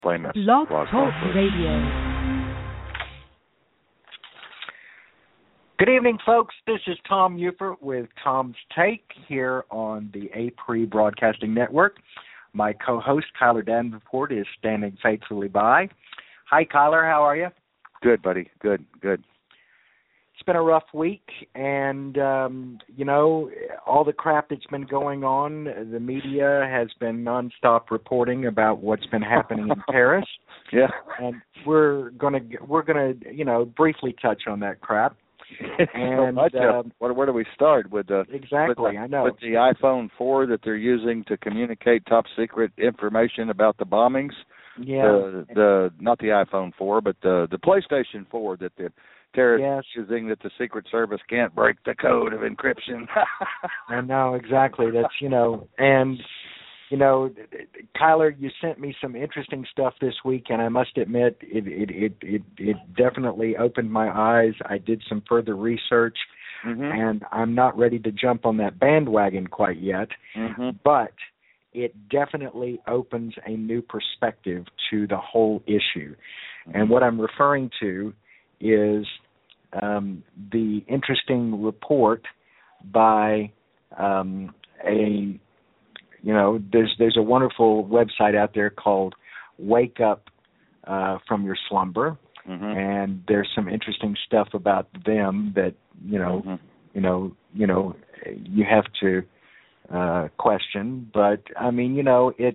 Blame us. Blog Talk Radio. Good evening, folks. This is Tom Eufert with Tom's Take here on the A-Pre Broadcasting Network. My co-host, Kyler Davenport, is standing faithfully by. Hi, Kyler. How are you? Good, buddy. Good. It's been a rough week, and, all the crap that's been going on, the media has been nonstop reporting about what's been happening in Paris. Yeah. And we're gonna briefly touch on that crap. And where do we start with the I know with the iPhone 4 that they're using to communicate top secret information about the bombings? Yeah, the not the iPhone 4, but the PlayStation 4 that the terrorists using, that the Secret Service can't break the code of encryption. I know exactly. That's Kyler, you sent me some interesting stuff this week, and I must admit, it definitely opened my eyes. I did some further research, and I'm not ready to jump on that bandwagon quite yet, but it definitely opens a new perspective to the whole issue. And what I'm referring to is the interesting report by there's a wonderful website out there called Wake Up from Your Slumber, and there's some interesting stuff about them that you have to question. But I mean, it's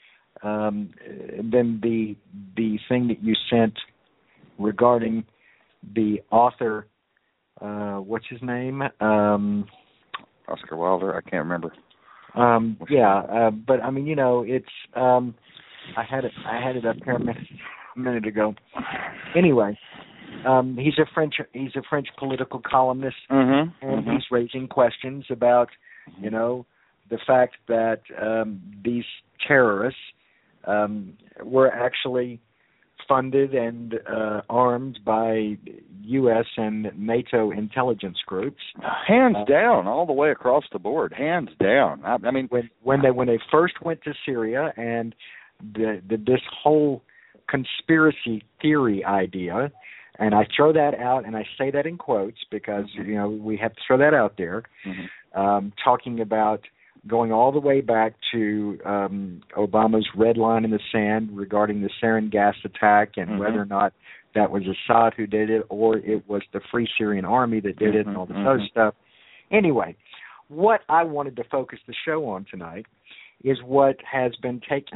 then the thing that you sent regarding the author, what's his name? Oscar Wilder. I can't remember. But I mean, it's I had it up here a minute ago. Anyway, he's a French political columnist, and he's raising questions about the fact that these terrorists were actually funded and armed by U.S. and NATO intelligence groups. Hands down, all the way across the board. Hands down. I mean, when they first went to Syria, and this whole conspiracy theory idea, and I throw that out, and I say that in quotes because we have to throw that out there, talking about going all the way back to Obama's red line in the sand regarding the sarin gas attack and whether or not that was Assad who did it or it was the Free Syrian Army that did it and all this other stuff. Anyway, what I wanted to focus the show on tonight is what has been taken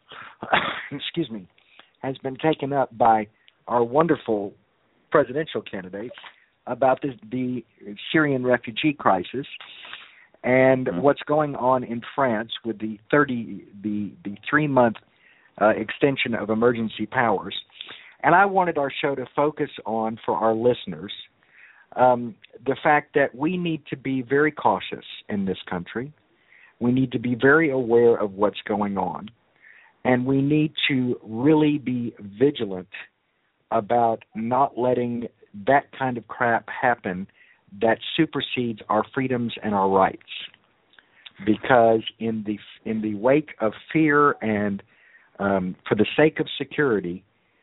has been taken up by our wonderful presidential candidates about the Syrian refugee crisis and what's going on in France with the 3-month extension of emergency powers. And I wanted our show to focus on, for our listeners, the fact that we need to be very cautious in this country. We need to be very aware of what's going on. And we need to really be vigilant about not letting that kind of crap happen that supersedes our freedoms and our rights. Because in the wake of fear and for the sake of security,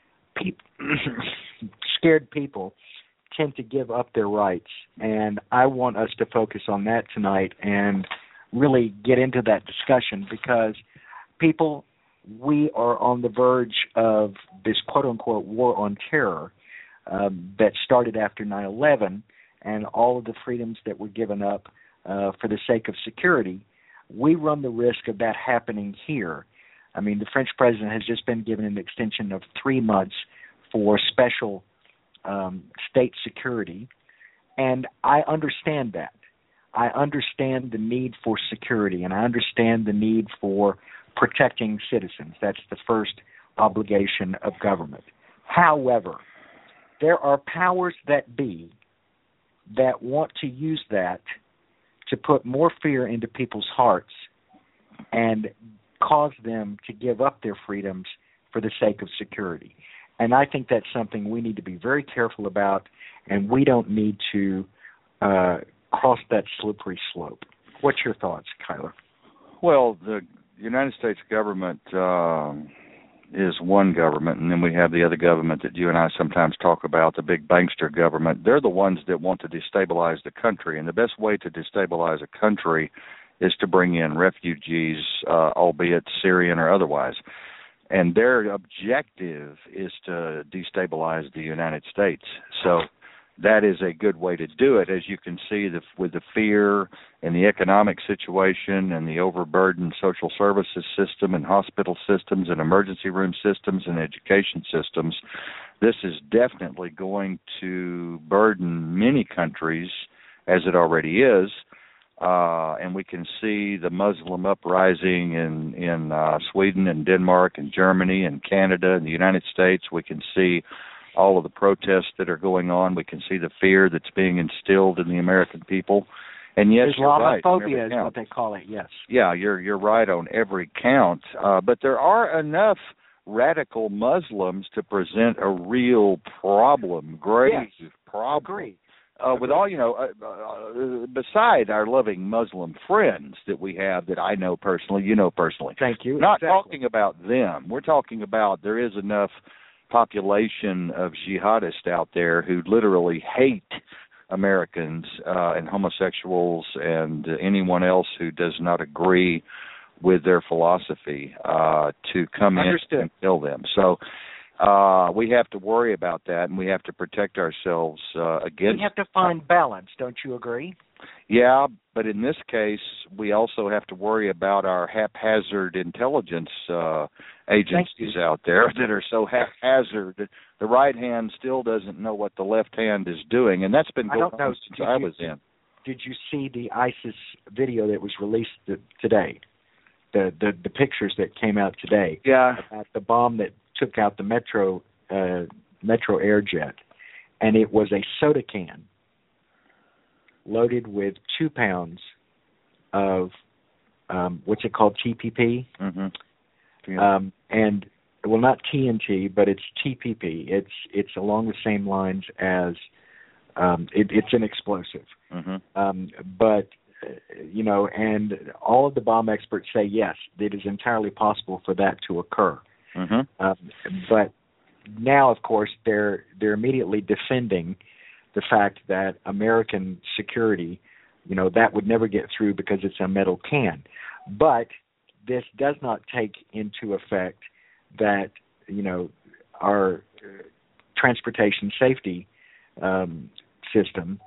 scared people tend to give up their rights. And I want us to focus on that tonight and really get into that discussion because people, we are on the verge of this quote-unquote war on terror that started after 9/11 and all of the freedoms that were given up for the sake of security. We run the risk of that happening here. I mean, the French president has just been given an extension of 3 months for special state security, and I understand that. I understand the need for security, and I understand the need for protecting citizens. That's the first obligation of government. However, there are powers that be that want to use that to put more fear into people's hearts and cause them to give up their freedoms for the sake of security. And I think that's something we need to be very careful about, and we don't need to cross that slippery slope. What's your thoughts, Kyler? Well, the United States government is one government, and then we have the other government that you and I sometimes talk about, the big bankster government. They're the ones that want to destabilize the country, and the best way to destabilize a country is to bring in refugees, albeit Syrian or otherwise. And their objective is to destabilize the United States. So that is a good way to do it, as you can see with the fear and the economic situation and the overburdened social services system and hospital systems and emergency room systems and education systems. This is definitely going to burden many countries, as it already is. And we can see the Muslim uprising in Sweden and Denmark and Germany and Canada and the United States. We can see all of the protests that are going on. We can see the fear that's being instilled in the American people. And yes, you're right. Islamophobia is what they call it, yes. Yeah, you're right on every count. But there are enough radical Muslims to present a real problem, grave problem. Agree. With all, beside our loving Muslim friends that we have that I know personally, you know personally. Thank you. Not talking about them. We're talking about there is enough population of jihadists out there who literally hate Americans and homosexuals and anyone else who does not agree with their philosophy to come in and kill them. So we have to worry about that, and we have to protect ourselves against. We have to find balance, don't you agree? Yeah, but in this case, we also have to worry about our haphazard intelligence agencies out there that are so haphazard. The right hand still doesn't know what the left hand is doing, and that's been going on since I was in. Did you see the ISIS video that was released today? The pictures that came out today. Yeah. About the bomb that took out the Metro Airjet, and it was a soda can loaded with 2 pounds of what's it called, TPP? Mm-hmm. Yeah. And well, not TNT, but it's TPP. It's along the same lines as it's an explosive. Mm-hmm. But and all of the bomb experts say yes, it is entirely possible for that to occur. Mm-hmm. But now, of course, they're immediately defending the fact that American security, that would never get through because it's a metal can. But this does not take into effect that, our transportation safety system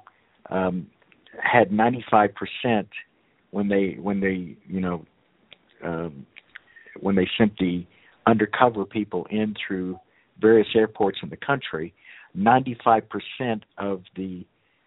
had 95% when they sent the undercover people in through various airports in the country. 95% of the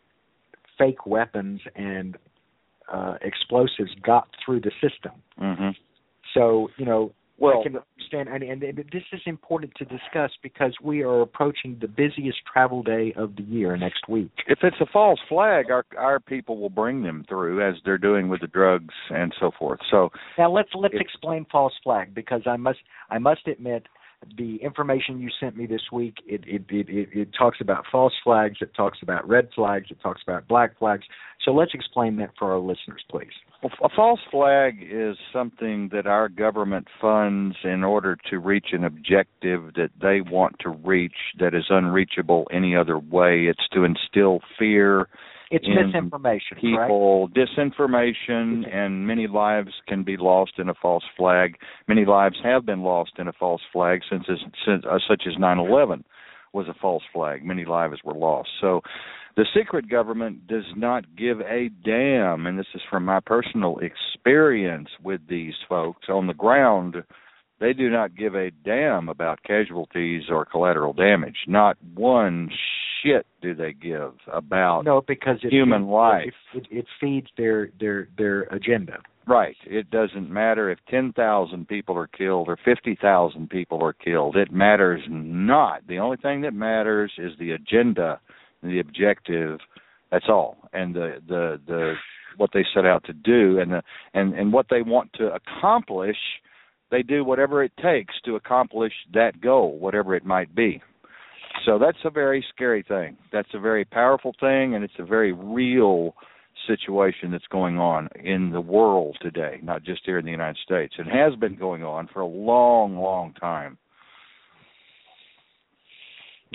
fake weapons and explosives got through the system. Mm-hmm. So, I can understand, and this is important to discuss because we are approaching the busiest travel day of the year next week. If it's a false flag, our people will bring them through, as they're doing with the drugs and so forth. So now let's explain false flag, because I must admit, the information you sent me this week, it talks about false flags, it talks about red flags, it talks about black flags. So let's explain that for our listeners, please. Well, a false flag is something that our government funds in order to reach an objective that they want to reach that is unreachable any other way. It's to instill fear. It's misinformation, people, correct? Disinformation, and many lives can be lost in a false flag. Many lives have been lost in a false flag since such as 9/11 was a false flag. Many lives were lost. So the secret government does not give a damn, and this is from my personal experience with these folks on the ground. They do not give a damn about casualties or collateral damage. Not one shit do they give about human life. It feeds their agenda. Right. It doesn't matter if 10,000 people are killed or 50,000 people are killed. It matters not. The only thing that matters is the agenda, the objective. That's all. And the what they set out to do and what they want to accomplish. They do whatever it takes to accomplish that goal, whatever it might be. So that's a very scary thing. That's a very powerful thing, and it's a very real situation that's going on in the world today, not just here in the United States. It has been going on for a long, long time.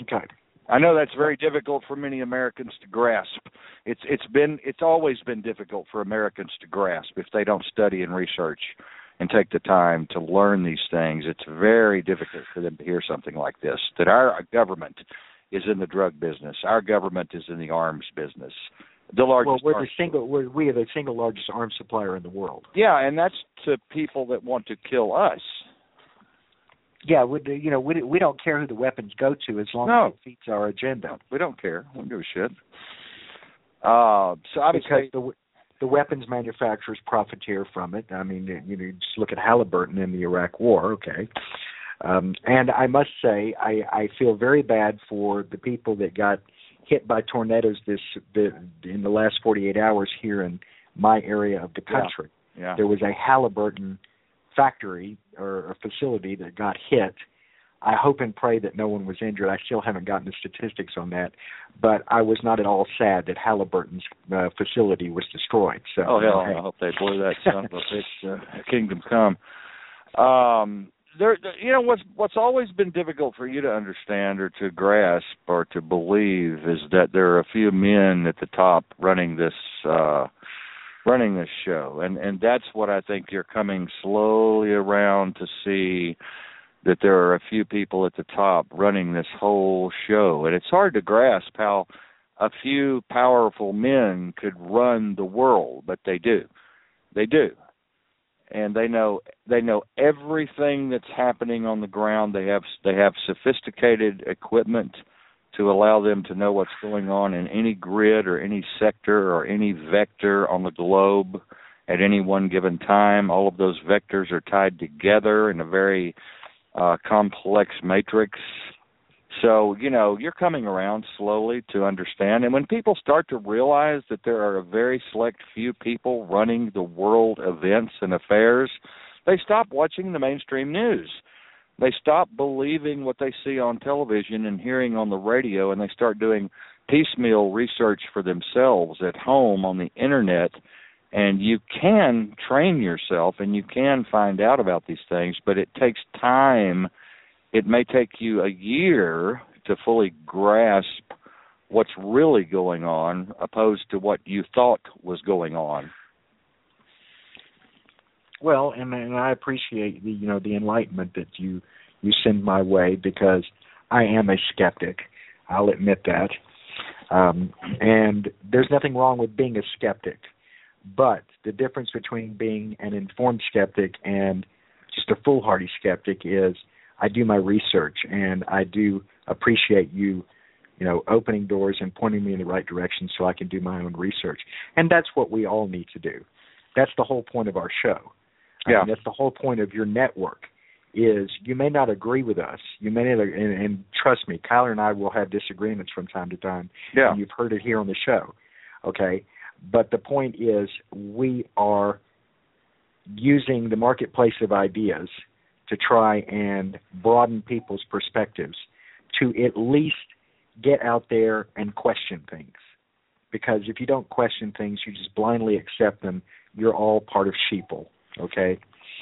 Okay. I know that's very difficult for many Americans to grasp. It's always been difficult for Americans to grasp if they don't study and research and take the time to learn these things. It's very difficult for them to hear something like this, that our government is in the drug business. Our government is in the arms business. The largest. Well, we are the single largest arms supplier in the world. Yeah, and that's to people that want to kill us. Yeah, we don't care who the weapons go to as long as it feeds our agenda. We don't care. We don't give a shit. So obviously, because the weapons manufacturers profiteer from it. I mean, just look at Halliburton in the Iraq War. Okay, and I must say, I feel very bad for the people that got hit by tornadoes in the last 48 hours here in my area of the country. Yeah. There was a Halliburton factory or a facility that got hit. I hope and pray that no one was injured. I still haven't gotten the statistics on that, but I was not at all sad that Halliburton's facility was destroyed. So, hell, I hope they blew that son of a bitch kingdom come. What's always been difficult for you to understand or to grasp or to believe is that there are a few men at the top running this show, and that's what I think you're coming slowly around to see, that there are a few people at the top running this whole show, and it's hard to grasp how a few powerful men could run the world, but they do. And they know everything that's happening on the ground. They have sophisticated equipment to allow them to know what's going on in any grid or any sector or any vector on the globe at any one given time. All of those vectors are tied together in a very complex matrix. So, you're coming around slowly to understand. And when people start to realize that there are a very select few people running the world events and affairs, they stop watching the mainstream news. They stop believing what they see on television and hearing on the radio, and they start doing piecemeal research for themselves at home on the Internet. And you can train yourself and you can find out about these things, but it takes time. It may take you a year to fully grasp what's really going on, opposed to what you thought was going on. Well, and I appreciate the enlightenment that you send my way, because I am a skeptic. I'll admit that. And there's nothing wrong with being a skeptic, but the difference between being an informed skeptic and just a foolhardy skeptic is I do my research, and I do appreciate you opening doors and pointing me in the right direction so I can do my own research. And that's what we all need to do. That's the whole point of our show. Yeah. That's the whole point of your network, is you may not agree with us. You may not, and trust me, Kyler and I will have disagreements from time to time. Yeah. And you've heard it here on the show. Okay? But the point is, we are using the marketplace of ideas to try and broaden people's perspectives, to at least get out there and question things. Because if you don't question things, you just blindly accept them, you're all part of sheeple, okay?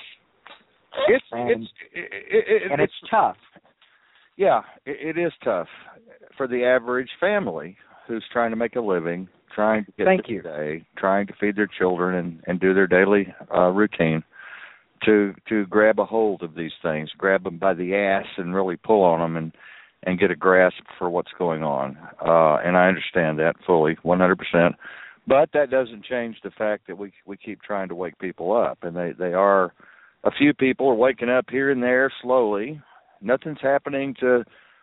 It's tough. Yeah, it is tough for the average family who's trying to make a living, trying to get through the day, trying to feed their children and do their daily routine, to grab a hold of these things, grab them by the ass and really pull on them and get a grasp for what's going on. And I understand that fully, 100%. But that doesn't change the fact that we keep trying to wake people up. And they are, a few people are waking up here and there slowly. Nothing's happening to,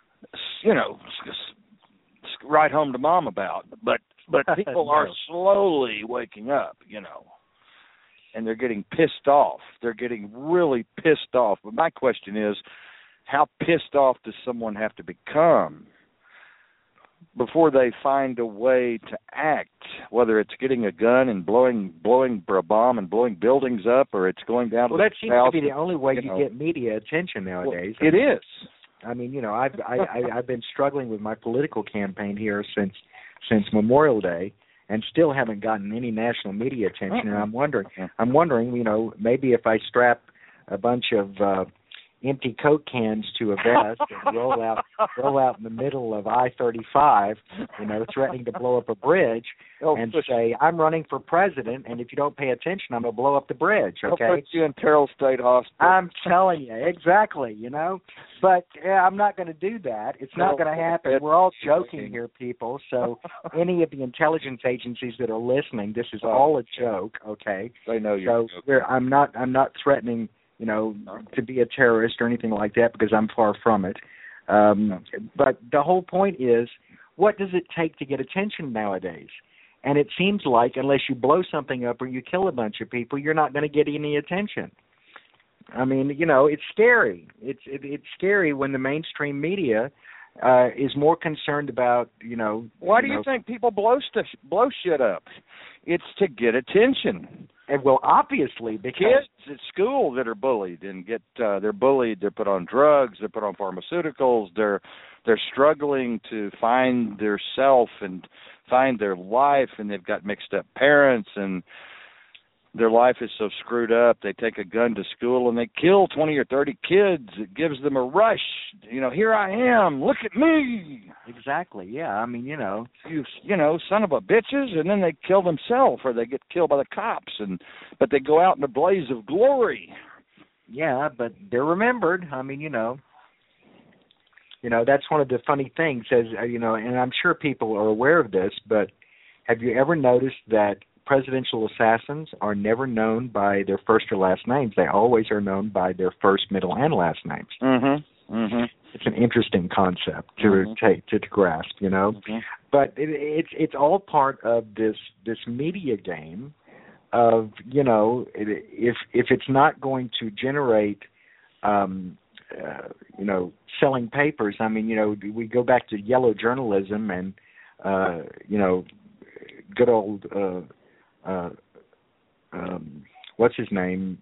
write home to mom about. But people are slowly waking up, and they're getting pissed off. They're getting really pissed off. But my question is, how pissed off does someone have to become before they find a way to act, whether it's getting a gun and blowing a bomb and blowing buildings up, or it's going down to the house? Well, that seems to be the only way you get media attention nowadays. Well, it is. I mean, I've been struggling with my political campaign here since Memorial Day, and still haven't gotten any national media attention. And I'm wondering, maybe if I strap a bunch of empty Coke cans to a vest and roll out in the middle of I-35, threatening to blow up a bridge, and say, "I'm running for president, and if you don't pay attention, I'm going to blow up the bridge." Okay, I'll put you in Terrell State Hospital. I'm telling you, exactly. But I'm not going to do that. It's not going to happen. We're all joking here, people. So any of the intelligence agencies that are listening, this is all a joke. Okay, they know you're joking. I'm not threatening, to be a terrorist or anything like that, because I'm far from it. But the whole point is, what does it take to get attention nowadays? And it seems like unless you blow something up or you kill a bunch of people, you're not going to get any attention. I mean, it's scary. It's scary when the mainstream media is more concerned about, Why do you think people blow shit up? It's to get attention. And well, obviously, because kids at school that are bullied and they're bullied, they're put on drugs, they're put on pharmaceuticals, they're struggling to find their self and find their life, and they've got mixed up parents, and their life is so screwed up. They take a gun to school and they kill 20 or 30 kids. It gives them a rush. Here I am. Look at me. Exactly. Yeah. I mean, you son of a bitches, and then they kill themselves or they get killed by the cops. But they go out in a blaze of glory. Yeah, but they're remembered. I mean, that's one of the funny things. And I'm sure people are aware of this, but have you ever noticed that presidential assassins are never known by their first or last names? They always are known by their first, middle, and last names. Mm-hmm. Mm-hmm. It's an interesting concept to grasp, Mm-hmm. But it's all part of this media game of if it's not going to generate selling papers. I mean, we go back to yellow journalism and good old what's his name?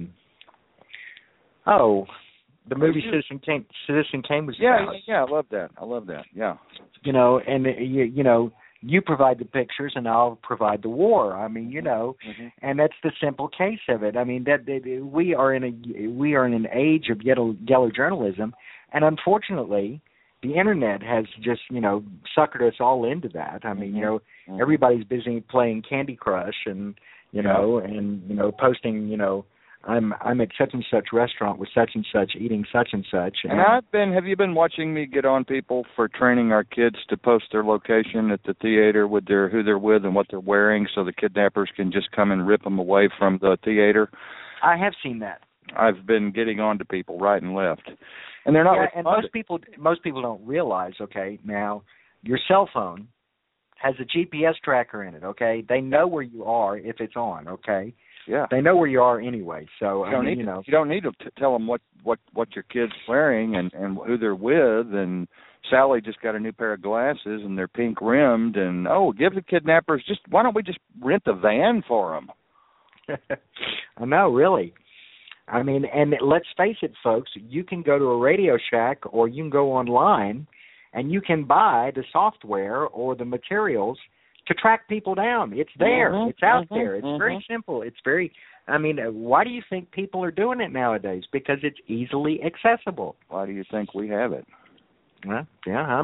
The movie Citizen Kane was about. Yeah, I love that. Yeah. And you provide the pictures and I'll provide the war. I mean, mm-hmm. and that's the simple case of it. I mean, that we are in an age of yellow journalism, and unfortunately, the internet has just suckered us all into that. I mean, mm-hmm. everybody's busy playing Candy Crush and posting, I'm at such and such restaurant with such and such eating such and such. And have you been watching me get on people for training our kids to post their location at the theater with who they're with and what they're wearing, so the kidnappers can just come and rip them away from the theater? I have seen that. I've been getting on to people right and left, and they're not. Yeah, and most people don't realize. Okay, now your cell phone has a GPS tracker in it. Okay, they know where you are if it's on. Okay. Yeah. They know where you are anyway. So you don't need to tell them what your kid's wearing and who they're with. And Sally just got a new pair of glasses and they're pink rimmed. And give the kidnappers why don't we just rent the van for them? I know, really. I mean, and let's face it, folks. You can go to a Radio Shack or you can go online, and you can buy the software or the materials to track people down. It's there. Mm-hmm. It's out mm-hmm. there. It's mm-hmm. very simple. It's very, why do you think people are doing it nowadays? Because it's easily accessible. Why do you think we have it? Well, yeah,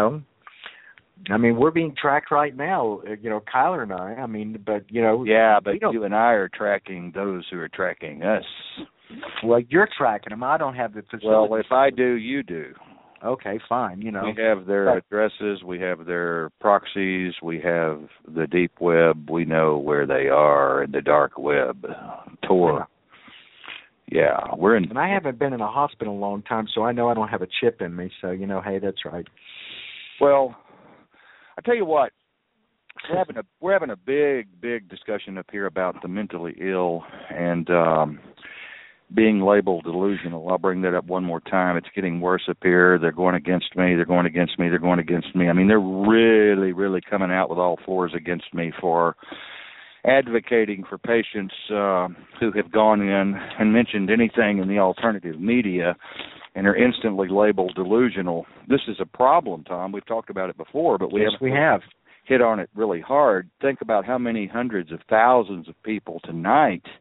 we're being tracked right now, Kyler and I. But Yeah, but you and I are tracking those who are tracking us. Well, you're tracking them. I don't have the facility. Well, if I do, you do. Okay, fine. We have their addresses, we have their proxies, we have the deep web. We know where they are in the dark web. Tor. Yeah, we're in. And I haven't been in a hospital in a long time, so I know I don't have a chip in me. So hey, that's right. Well, I tell you what, we're having a big discussion up here about the mentally ill and being labeled delusional. I'll bring that up one more time. It's getting worse up here. They're going against me. They're going against me. They're going against me. I mean, they're really, really coming out with all fours against me for advocating for patients who have gone in and mentioned anything in the alternative media and are instantly labeled delusional. This is a problem, Tom. We've talked about it before, but we have hit on it really hard. Think about how many hundreds of thousands of people tonight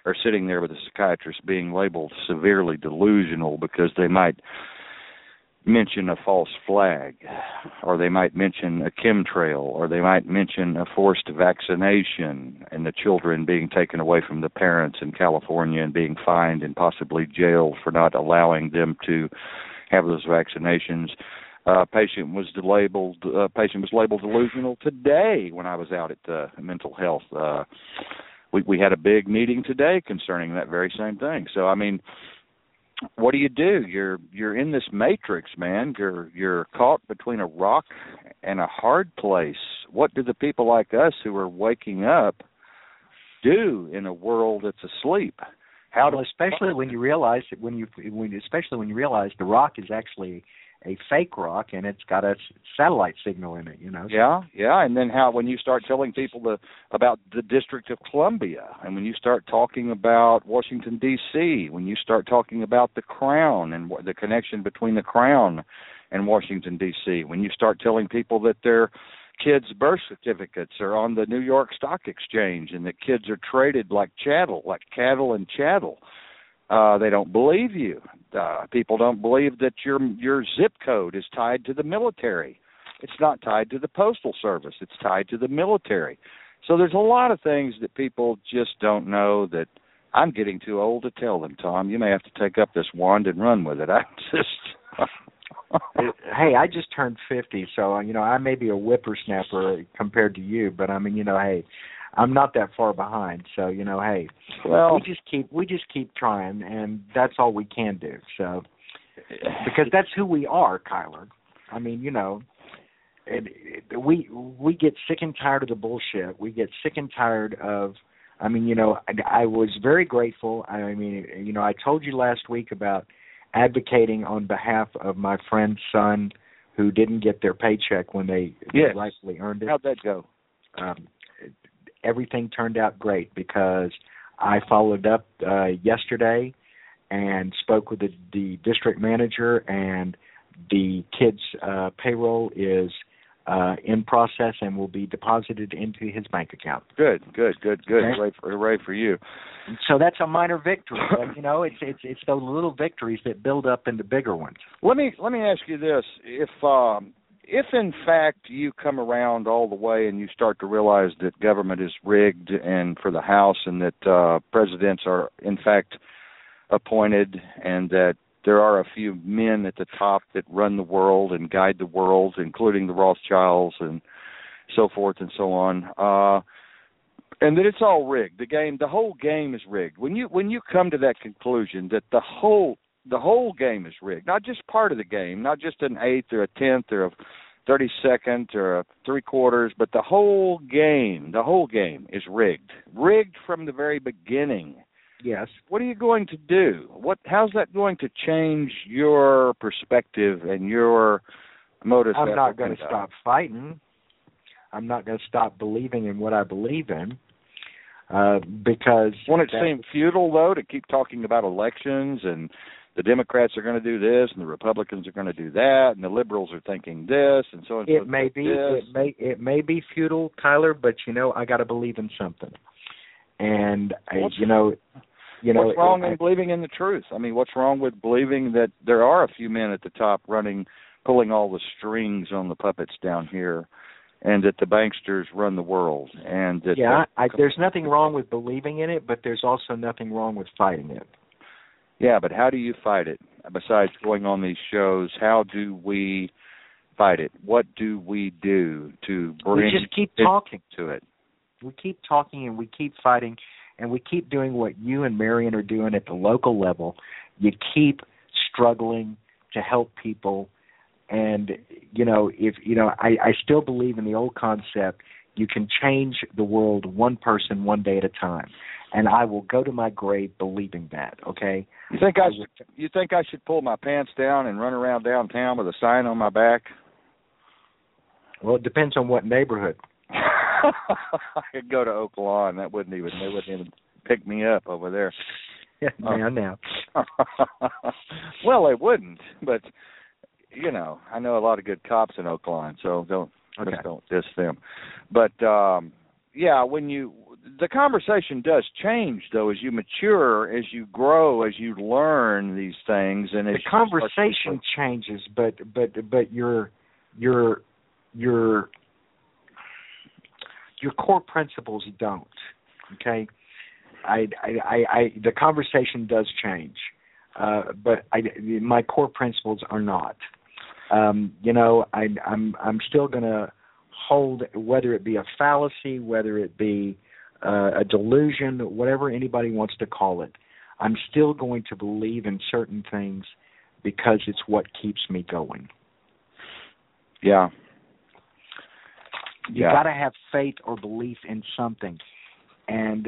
are sitting there with a psychiatrist being labeled severely delusional because they might mention a false flag, or they might mention a chemtrail, or they might mention a forced vaccination and the children being taken away from the parents in California and being fined and possibly jailed for not allowing them to have those vaccinations. Patient was labeled delusional today when I was out at mental health. We had a big meeting today concerning that very same thing. So I mean, what do? You're in this matrix, man. You're caught between a rock and a hard place. What do the people like us who are waking up do in a world that's asleep? Especially when you realize the rock is actually a fake rock and it's got a satellite signal in it, you know. Yeah, and then when you start telling people about the District of Columbia, and when you start talking about Washington D.C., when you start talking about the Crown and the connection between the Crown and Washington D.C., when you start telling people that their kids' birth certificates are on the New York Stock Exchange and that kids are traded like cattle and chattel. They don't believe you. People don't believe that your zip code is tied to the military. It's not tied to the Postal Service. It's tied to the military. So there's a lot of things that people just don't know that I'm getting too old to tell them, Tom. You may have to take up this wand and run with it. Hey, I just turned 50, so, you know, I may be a whippersnapper compared to you, but, I mean, you know, hey, I'm not that far behind, so, you know, hey, well, we just keep trying, and that's all we can do. So, because that's who we are, Kyler. I mean, you know, we get sick and tired of the bullshit. We get sick and tired of. I mean, you know, I was very grateful. I mean, you know, I told you last week about advocating on behalf of my friend's son who didn't get their paycheck when they rightfully earned it. How'd that go? Everything turned out great because I followed up yesterday and spoke with the district manager, and the kid's payroll is in process and will be deposited into his bank account. Good. Okay. Hooray for you. So that's a minor victory, but you know, it's those little victories that build up into bigger ones. Let me ask you this: if in fact you come around all the way and you start to realize that government is rigged and for the House, and that presidents are in fact appointed, and that there are a few men at the top that run the world and guide the world, including the Rothschilds and so forth and so on, and that it's all rigged. The whole game is rigged. When you come to that conclusion that the whole game is rigged, not just part of the game, not just an eighth or a tenth or a 32nd or a 3/4, but the whole game is rigged from the very beginning. Yes. What are you going to do? How's that going to change your perspective and your modus operandi? I'm not going to stop fighting. I'm not going to stop believing in what I believe in. Because won't it seem futile, though, to keep talking about elections and the Democrats are going to do this and the Republicans are going to do that and the liberals are thinking this and so on? It may be. It may be futile, Tyler, but you know I got to believe in something. And what's wrong in believing in the truth? I mean, what's wrong with believing that there are a few men at the top pulling all the strings on the puppets down here, and that the banksters run the world? And that there's nothing wrong with believing in it, but there's also nothing wrong with fighting it. Yeah, but how do you fight it? Besides going on these shows, how do we fight it? What do we do to bring We just keep talking to it? We keep talking and we keep fighting, and we keep doing what you and Marion are doing at the local level. You keep struggling to help people, and I still believe in the old concept. You can change the world one person one day at a time, and I will go to my grave believing that. Okay. You think I should pull my pants down and run around downtown with a sign on my back? Well, it depends on what neighborhood. I could go to Oak Lawn. They wouldn't even pick me up over there. Yeah, now. Well, they wouldn't, but you know, I know a lot of good cops in Oak Lawn, so don't diss them. But when the conversation does change, though, as you mature, as you grow, as you learn these things, and the conversation changes, but your core principles don't. Okay, the conversation does change, but my core principles are not. I'm still going to hold, whether it be a fallacy, whether it be a delusion, whatever anybody wants to call it. I'm still going to believe in certain things because it's what keeps me going. Yeah. You got to have faith or belief in something. And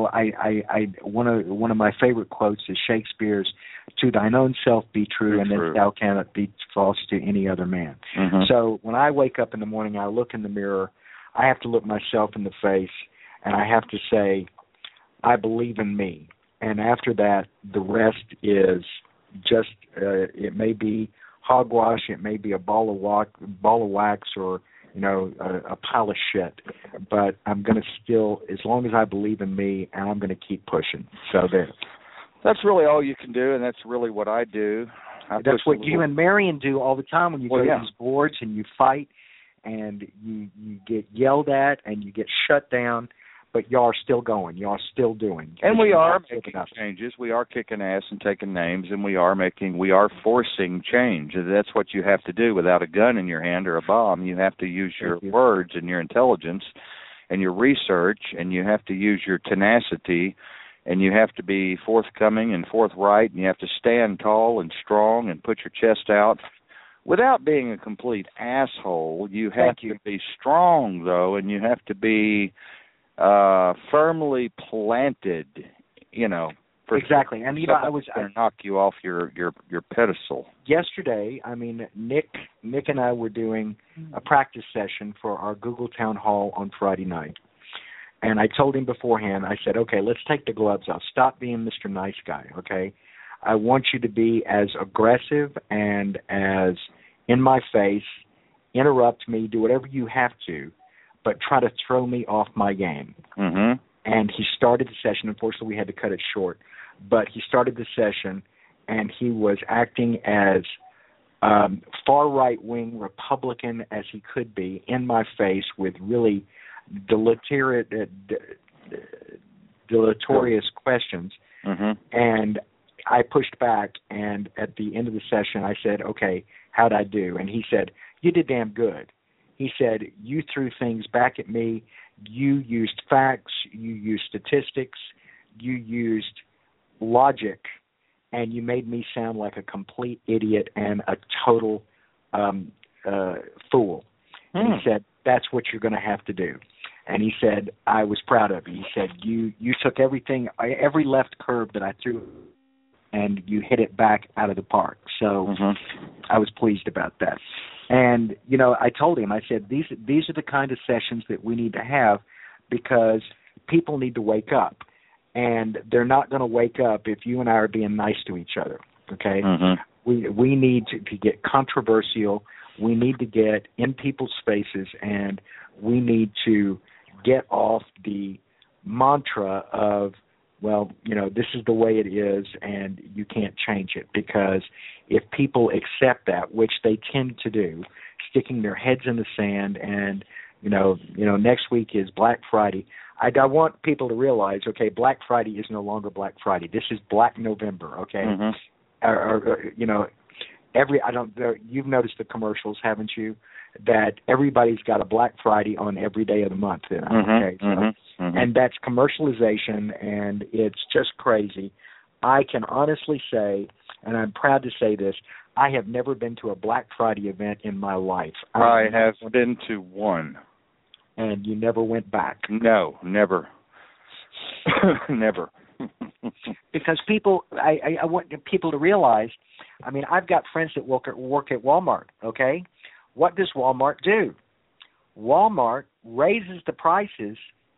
one of my favorite quotes is Shakespeare's, "To thine own self be true, and then thou cannot be false to any other man." Mm-hmm. So when I wake up in the morning, I look in the mirror, I have to look myself in the face, and I have to say, I believe in me. And after that, the rest is just, it may be hogwash, it may be a ball of wax, or a pile of shit, but I'm going to still, as long as I believe in me, and I'm going to keep pushing. So there. That's really all you can do, and that's really what I do. That's what you and Marion do all the time when you go to these boards and you fight, and you get yelled at and you get shut down, but y'all are still going. Y'all are still doing. And we are making changes. We are kicking ass and taking names, and we are forcing change. That's what you have to do without a gun in your hand or a bomb. You have to use your words and your intelligence and your research, and you have to use your tenacity, and you have to be forthcoming and forthright, and you have to stand tall and strong and put your chest out. Without being a complete asshole, you have to be strong, though, and you have to be firmly planted, exactly. And I was knock you off your pedestal. Yesterday, Nick and I were doing a practice session for our Google Town Hall on Friday night, and I told him beforehand. I said, "Okay, let's take the gloves off. Stop being Mr. Nice Guy. Okay, I want you to be as aggressive and as in my face. Interrupt me. Do whatever you have to, but try to throw me off my game." Mm-hmm. And he started the session. Unfortunately, we had to cut it short. But he started the session, and he was acting as far right-wing Republican as he could be, in my face, with really deleterious questions. Mm-hmm. And I pushed back, and at the end of the session, I said, "Okay, how'd I do?" And he said, "You did damn good." He said, "You threw things back at me. You used facts. You used statistics. You used logic, and you made me sound like a complete idiot and a total fool." And he said, "That's what you're going to have to do." And he said, "I was proud of you." He said, you took every left curve that I threw, and you hit it back out of the park." So I was pleased about that. And, I told him, I said, these are the kind of sessions that we need to have, because people need to wake up. And they're not going to wake up if you and I are being nice to each other, okay? Mm-hmm. We need to get controversial. We need to get in people's faces, and we need to get off the mantra of, this is the way it is, and you can't change it. Because if people accept that, which they tend to do, sticking their heads in the sand, and next week is Black Friday. I want people to realize, okay, Black Friday is no longer Black Friday. This is Black November, okay? Mm-hmm. You've noticed the commercials, haven't you? That everybody's got a Black Friday on every day of the month. Okay, and that's commercialization, and it's just crazy. I can honestly say, and I'm proud to say this, I have never been to a Black Friday event in my life. I have been to one. And you never went back? No, never. Never. Because people, I want people to realize, I've got friends that work at Walmart, okay? What does Walmart do? Walmart raises the prices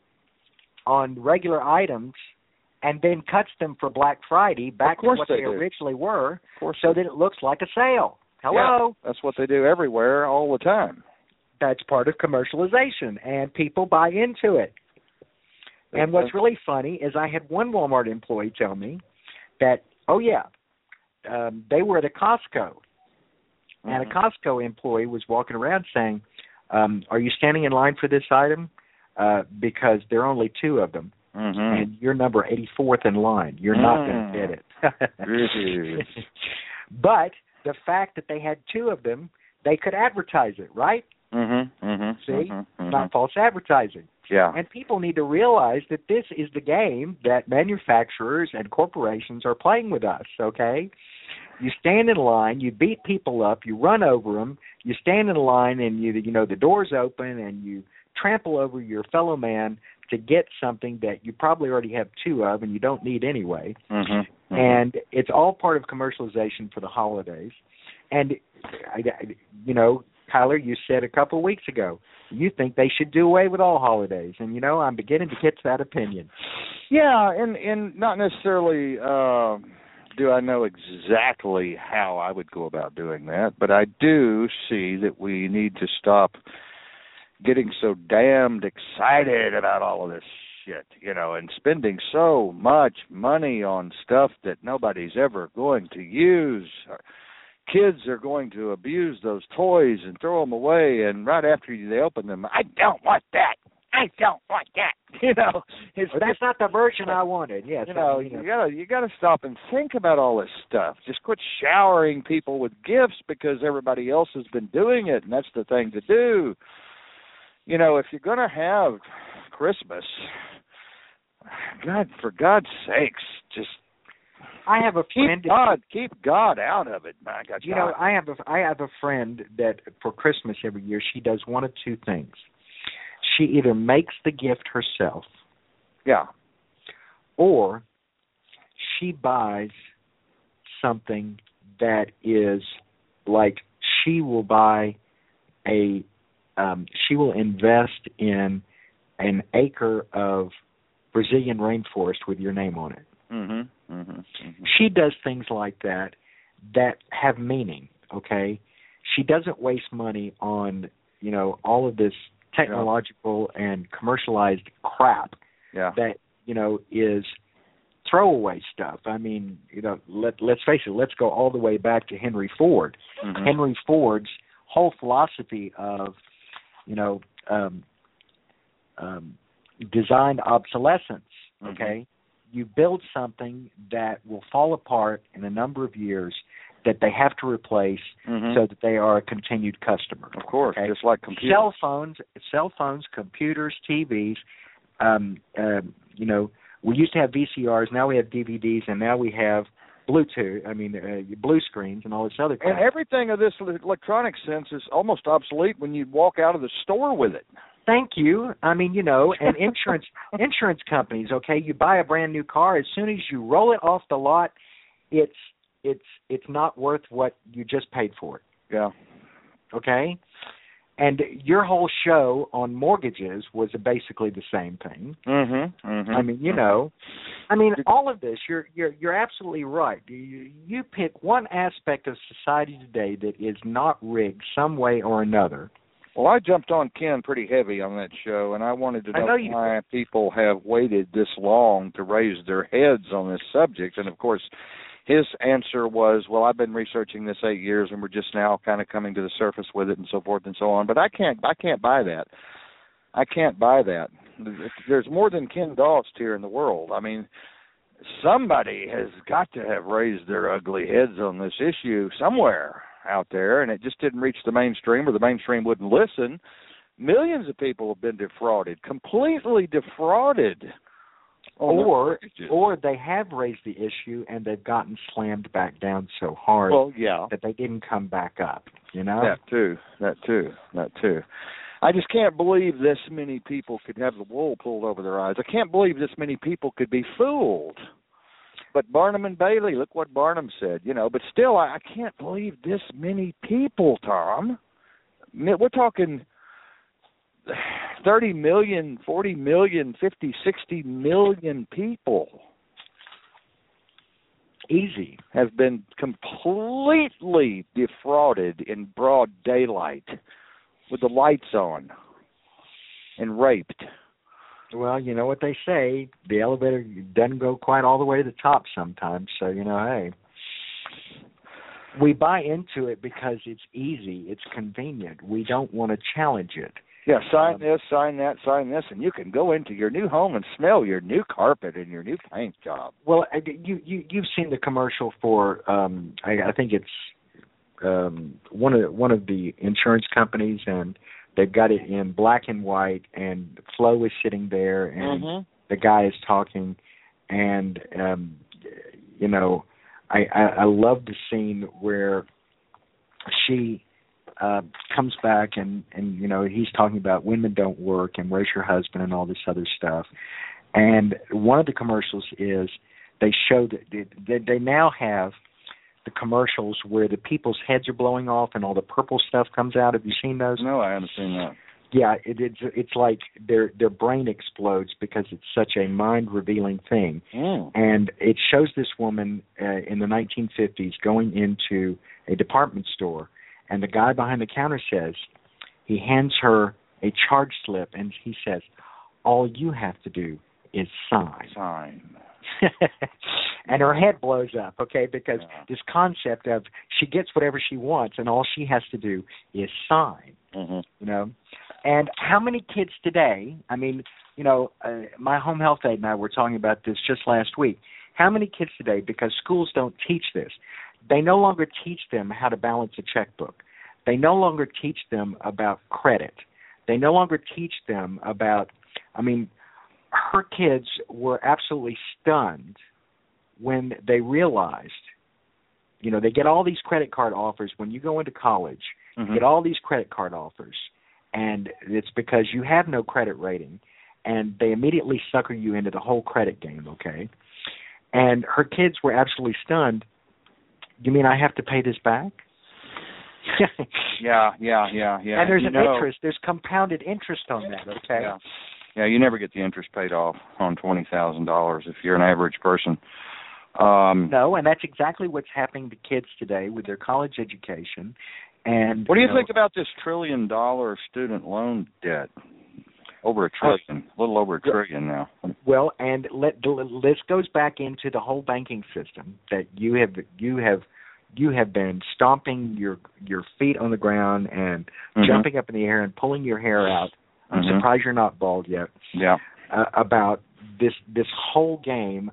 on regular items and then cuts them for Black Friday back to what they originally were, so that it looks like a sale. Hello? Yeah, that's what they do everywhere all the time. That's part of commercialization, and people buy into it. And what's really funny is I had one Walmart employee tell me that, they were at a Costco. And a Costco employee was walking around saying, are you standing in line for this item? Because there are only 2 of them. And you're number 84th in line. You're not going to get it. But the fact that they had 2 of them, they could advertise it, right? See? Not false advertising. Yeah. And people need to realize that this is the game that manufacturers and corporations are playing with us, okay? You stand in line, you beat people up, you run over them, you stand in line and the door's open and you trample over your fellow man to get something that you probably already have 2 of and you don't need anyway. And it's all part of commercialization for the holidays. And, Tyler, you said a couple of weeks ago, you think they should do away with all holidays. And, I'm beginning to get to that opinion. Yeah, and not necessarily do I know exactly how I would go about doing that, but I do see that we need to stop getting so damned excited about all of this shit, and spending so much money on stuff that nobody's ever going to use. Kids are going to abuse those toys and throw them away, and right after they open them, I don't want that. I don't want that. That's not the version I wanted. Yes, you got to stop and think about all this stuff. Just quit showering people with gifts because everybody else has been doing it, and that's the thing to do. If you're going to have Christmas, God, for God's sakes, just I have a friend. Keep God out of it. My God. I have a friend that for Christmas every year she does one of 2 things. She either makes the gift herself, or she buys something that is like she will buy she will invest in an acre of Brazilian rainforest with your name on it. She does things like that have meaning, okay? She doesn't waste money on, all of this technological and commercialized crap that, is throwaway stuff. I mean, let's face it, let's go all the way back to Henry Ford. Henry Ford's whole philosophy of, designed obsolescence, okay? You build something that will fall apart in a number of years that they have to replace so that they are a continued customer. Of course, okay? Just like computers. Cell phones, computers, TVs. We used to have VCRs, now we have DVDs, and now we have Bluetooth, blue screens and all this other crap. And everything of this electronic sense is almost obsolete when you walk out of the store with it. Thank you. And insurance companies, okay, you buy a brand new car, as soon as you roll it off the lot, it's not worth what you just paid for it. Yeah. Okay? And your whole show on mortgages was basically the same thing. All of this, you're absolutely right. You pick one aspect of society today that is not rigged some way or another. Well, I jumped on Ken pretty heavy on that show, and I wanted to know why people have waited this long to raise their heads on this subject. And, of course, his answer was, well, I've been researching this 8 years, and we're just now kind of coming to the surface with it and so forth and so on. But I can't buy that. I can't buy that. There's more than Ken Dost here in the world. I mean, somebody has got to have raised their ugly heads on this issue somewhere out there, and it just didn't reach the mainstream, or the mainstream wouldn't listen. Millions of people have been defrauded, completely defrauded. Or they have raised the issue and they've gotten slammed back down so hard that they didn't come back up, That too. I just can't believe this many people could have the wool pulled over their eyes. I can't believe this many people could be fooled. But Barnum and Bailey, look what Barnum said, But still, I can't believe this many people, Tom. We're talking 30 million, 40 million, 50, 60 million people. Easy. Have been completely defrauded in broad daylight with the lights on and raped. Well, you know what they say, the elevator doesn't go quite all the way to the top sometimes, so, hey. We buy into it because it's easy, it's convenient. We don't want to challenge it. Yeah, sign this, sign that, sign this, and you can go into your new home and smell your new carpet and your new paint job. Well, you've seen the commercial for I think it's one of the insurance companies, and they've got it in black and white, and Flo is sitting there, and the guy is talking, and I love the scene where she comes back and he's talking about women don't work and where's your husband and all this other stuff. And one of the commercials is they show that they now have the commercials where the people's heads are blowing off and all the purple stuff comes out. Have you seen those? No, I haven't seen that. Yeah, it's like their brain explodes because it's such a mind-revealing thing. And it shows this woman in the 1950s going into a department store, and the guy behind the counter says, he hands her a charge slip, and he says, all you have to do is sign. And her head blows up, okay, because this concept of she gets whatever she wants, and all she has to do is sign, And how many kids today, my home health aide and I were talking about this just last week. How many kids today, because schools don't teach this, they no longer teach them how to balance a checkbook. They no longer teach them about credit. They no longer teach them about, her kids were absolutely stunned when they realized, they get all these credit card offers when you go into college. You get all these credit card offers. And it's because you have no credit rating, and they immediately sucker you into the whole credit game, okay? And her kids were absolutely stunned. You mean I have to pay this back? Yeah. And there's an interest. There's compounded interest on that, okay? Yeah, you never get the interest paid off on $20,000 if you're an average person. No, and that's exactly what's happening to kids today with their college education. And what do you think about this $1 trillion student loan debt? Over $1 trillion, a little over $1 trillion now. Well, and this goes back into the whole banking system that you have been stomping your feet on the ground and jumping up in the air and pulling your hair out. I'm surprised you're not bald yet. Yeah. About this whole game.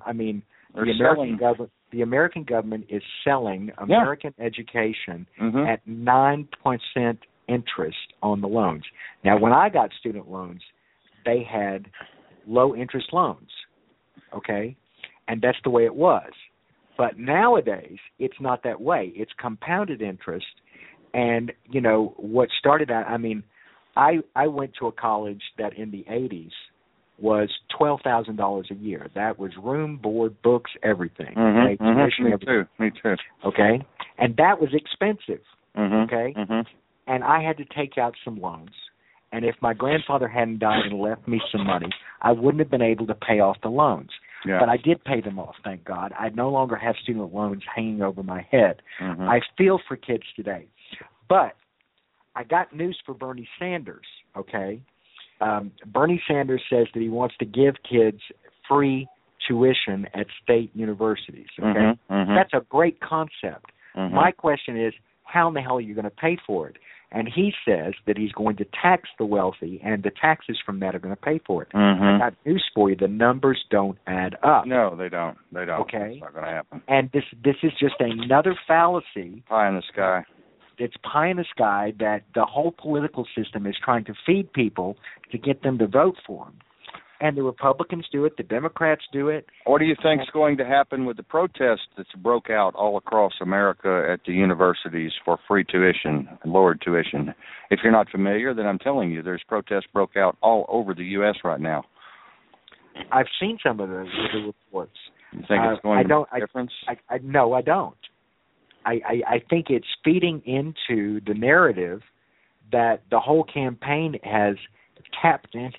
The American government is selling American education at 9% interest on the loans. Now, when I got student loans, they had low interest loans, okay? And that's the way it was. But nowadays, it's not that way. It's compounded interest. And, what started out, I went to a college that in the 80s was $12,000 a year. That was room, board, books, everything. Me too. Okay? And that was expensive, okay? And I had to take out some loans. And if my grandfather hadn't died and left me some money, I wouldn't have been able to pay off the loans. Yeah. But I did pay them off, thank God. I no longer have student loans hanging over my head. I feel for kids today. But I got news for Bernie Sanders, okay? Bernie Sanders says that he wants to give kids free tuition at state universities, okay? That's a great concept. My question is, how in the hell are you going to pay for it? And he says that he's going to tax the wealthy, and the taxes from that are going to pay for it. I got news for you. The numbers don't add up. No, they don't. Okay? It's not going to happen. And this is just another fallacy. Pie in the sky. It's pie in the sky that the whole political system is trying to feed people to get them to vote for them. And the Republicans do it. The Democrats do it. What do you think is going to happen with the protest that's broke out all across America at the universities for free tuition, lowered tuition? If you're not familiar, then I'm telling you, there's protests broke out all over the U.S. right now. I've seen some of the reports. You think it's going to make a difference? No, I don't. I think it's feeding into the narrative that the whole campaign has tapped into.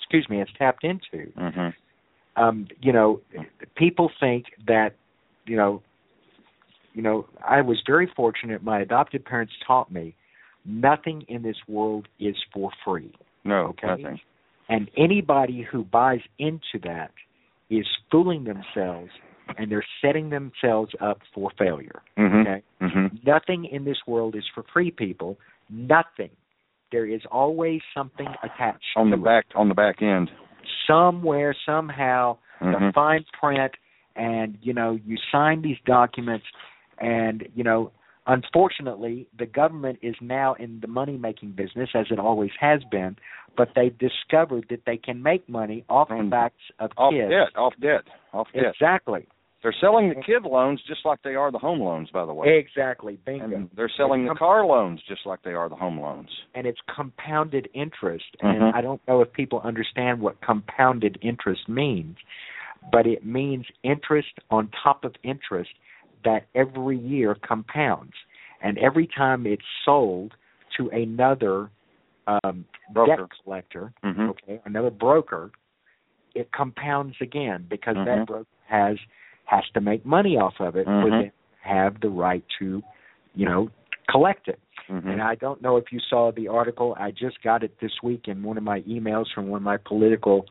People think that, I was very fortunate. My adopted parents taught me nothing in this world is for free. No, okay? nothing. And anybody who buys into that is fooling themselves, and they're setting themselves up for failure. Okay? Nothing in this world is for free, people. Nothing. There is always something attached on the to back it. on the back end. Somewhere, somehow, the fine print, and you sign these documents, and unfortunately, the government is now in the money-making business, as it always has been, but they've discovered that they can make money off the backs of kids. Off debt. Exactly. They're selling the kid loans just like they are the home loans, by the way. Exactly. Bingo. And they're selling the car loans just like they are the home loans. And it's compounded interest, and I don't know if people understand what compounded interest means, but it means interest on top of interest that every year compounds. And every time it's sold to another debt collector, another broker, it compounds again because that broker has to make money off of it for them to have the right to, collect it. And I don't know if you saw the article. I just got it this week in one of my emails from one of my political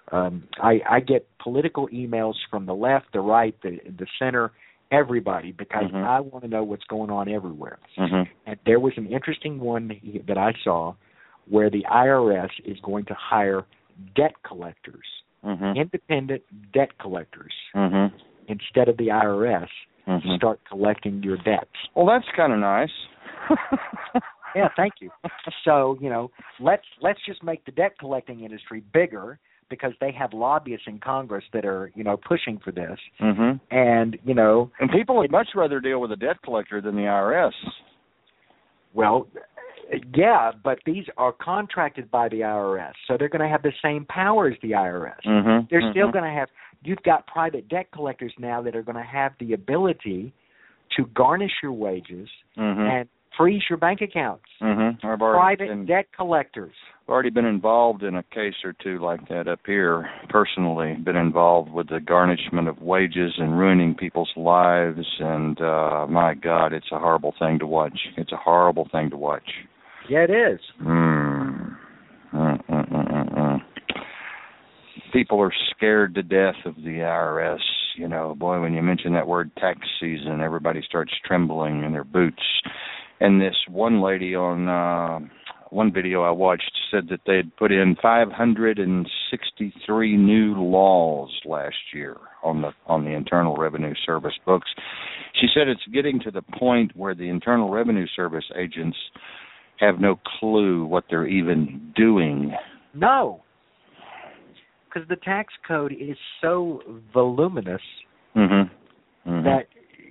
I get political emails from the left, the right, the center, everybody, because I want to know what's going on everywhere. And there was an interesting one that I saw where the IRS is going to hire debt collectors, independent debt collectors, instead of the IRS, to start collecting your debts. Well, that's kind of nice. Yeah, thank you. So, let's just make the debt collecting industry bigger, because they have lobbyists in Congress that are, pushing for this. And, and people would much rather deal with a debt collector than the IRS. Well, yeah, but these are contracted by the IRS, so they're going to have the same power as the IRS. They're still going to have, you've got private debt collectors now that are going to have the ability to garnish your wages and freeze your bank accounts. Private debt collectors. I've already been involved in a case or two like that up here, personally, been involved with the garnishment of wages and ruining people's lives, and my God, it's a horrible thing to watch. It's a horrible thing to watch. Yeah, it is. People are scared to death of the IRS. Boy, when you mention that word tax season, everybody starts trembling in their boots. And this one lady on one video I watched said that they had put in 563 new laws last year on the Internal Revenue Service books. She said it's getting to the point where the Internal Revenue Service agents have no clue what they're even doing. No, because the tax code is so voluminous that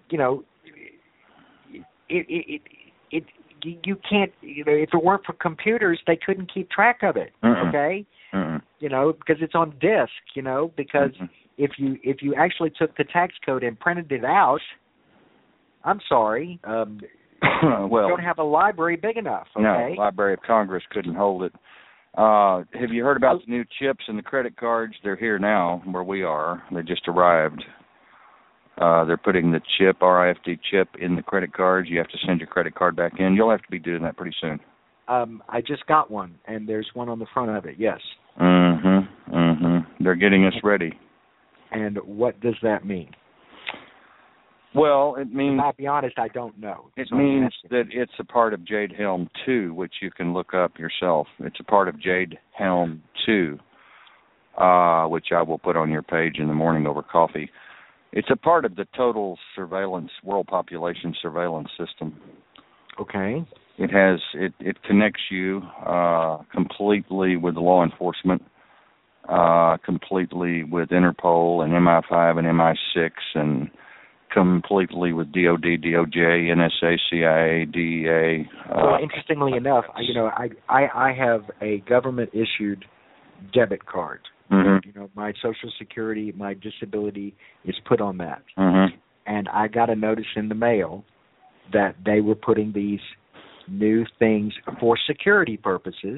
you can't. If it weren't for computers, they couldn't keep track of it. Okay, because it's on disk. Because if you actually took the tax code and printed it out, I'm sorry. Well, you don't have a library big enough. Okay? No, Library of Congress couldn't hold it. Have you heard about the new chips in the credit cards? They're here now where we are. They just arrived. They're putting the chip, RFID chip, in the credit cards. You have to send your credit card back in. You'll have to be doing that pretty soon. I just got one, and there's one on the front of it, yes. They're getting us ready. And what does that mean? Well, it means... I'll be honest, I don't know. It means that it's a part of Jade Helm 2, which you can look up yourself. It's a part of Jade Helm 2, which I will put on your page in the morning over coffee. It's a part of the total surveillance, world population surveillance system. Okay. It connects you completely with law enforcement, completely with Interpol and MI5 and MI6, and completely with DOD, DOJ, NSA, CIA, DEA. Well, interestingly enough, I have a government-issued debit card. My Social Security, my disability is put on that. And I got a notice in the mail that they were putting these new things for security purposes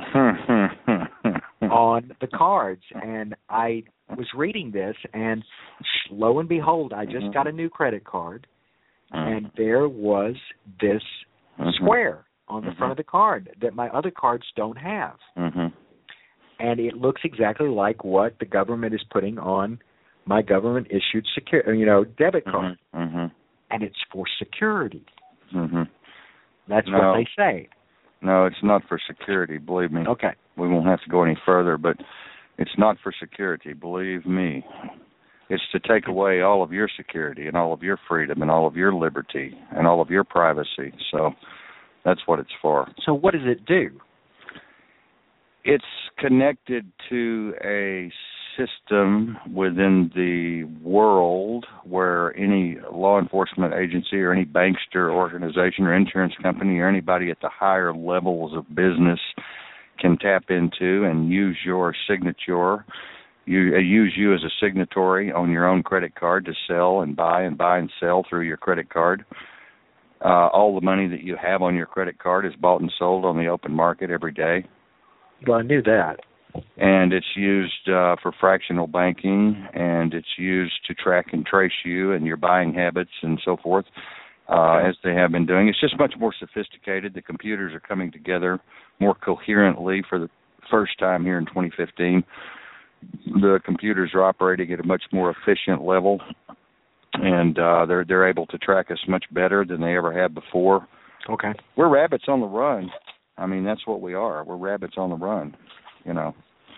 on the cards. And I was reading this, and lo and behold, I just got a new credit card, and there was this square on the front of the card that my other cards don't have. and it looks exactly like what the government is putting on my government-issued debit card, and it's for security. That's what they say. No, it's not for security, believe me. Okay. We won't have to go any further, but it's not for security, believe me. It's to take away all of your security and all of your freedom and all of your liberty and all of your privacy. So that's what it's for. So what does it do? It's connected to a system within the world where any law enforcement agency or any bankster organization or insurance company or anybody at the higher levels of business can tap into and use your signature, use you as a signatory on your own credit card to sell and buy and sell through your credit card. All the money that you have on your credit card is bought and sold on the open market every day. Well, I knew that. And it's used for fractional banking, and it's used to track and trace you and your buying habits and so forth, as they have been doing. It's just much more sophisticated. The computers are coming together more coherently for the first time here in 2015. The computers are operating at a much more efficient level, and they're able to track us much better than they ever have before. Okay. We're rabbits on the run. I mean, that's what we are. We're rabbits on the run, you know.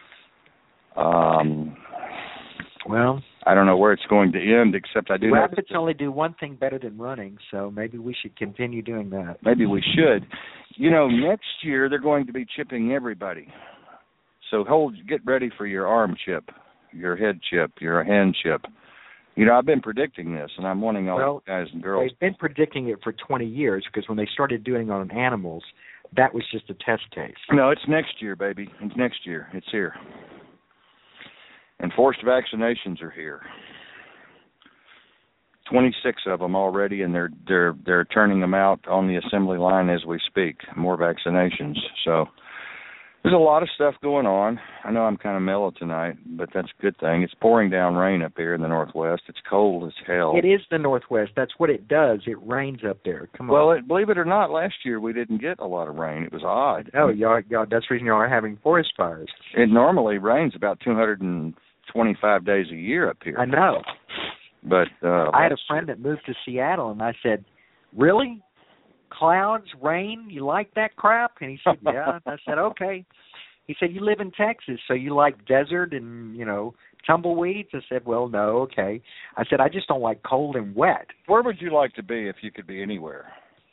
Well, I don't know where it's going to end, except I do know rabbits only do one thing better than running, so maybe we should continue doing that. Maybe we should. You know, next year they're going to be chipping everybody. So get ready for your arm chip, your head chip, your hand chip. You know, I've been predicting this, and I'm wanting all you guys and girls. They've been predicting it for 20 years because when they started doing it on animals, that was just a test case. No, it's next year, baby. It's next year. It's here. And forced vaccinations are here. 26 of them already, and they're turning them out on the assembly line as we speak. More vaccinations. So there's a lot of stuff going on. I know I'm kind of mellow tonight, but that's a good thing. It's pouring down rain up here in the Northwest. It's cold as hell. It is the Northwest. That's what it does. It rains up there. Come on. Well, believe it or not, last year we didn't get a lot of rain. It was odd. No, y'all, that's the reason y'all are having forest fires. It normally rains about 225 days a year up here. I know. But I had a friend that moved to Seattle, and I said, "Really? Clouds, rain? You like that crap?" And he said, "Yeah." I said, "Okay." He said, "You live in Texas, so you like desert and, tumbleweeds?" I said, "Well, no, okay." I said, "I just don't like cold and wet." Where would you like to be if you could be anywhere?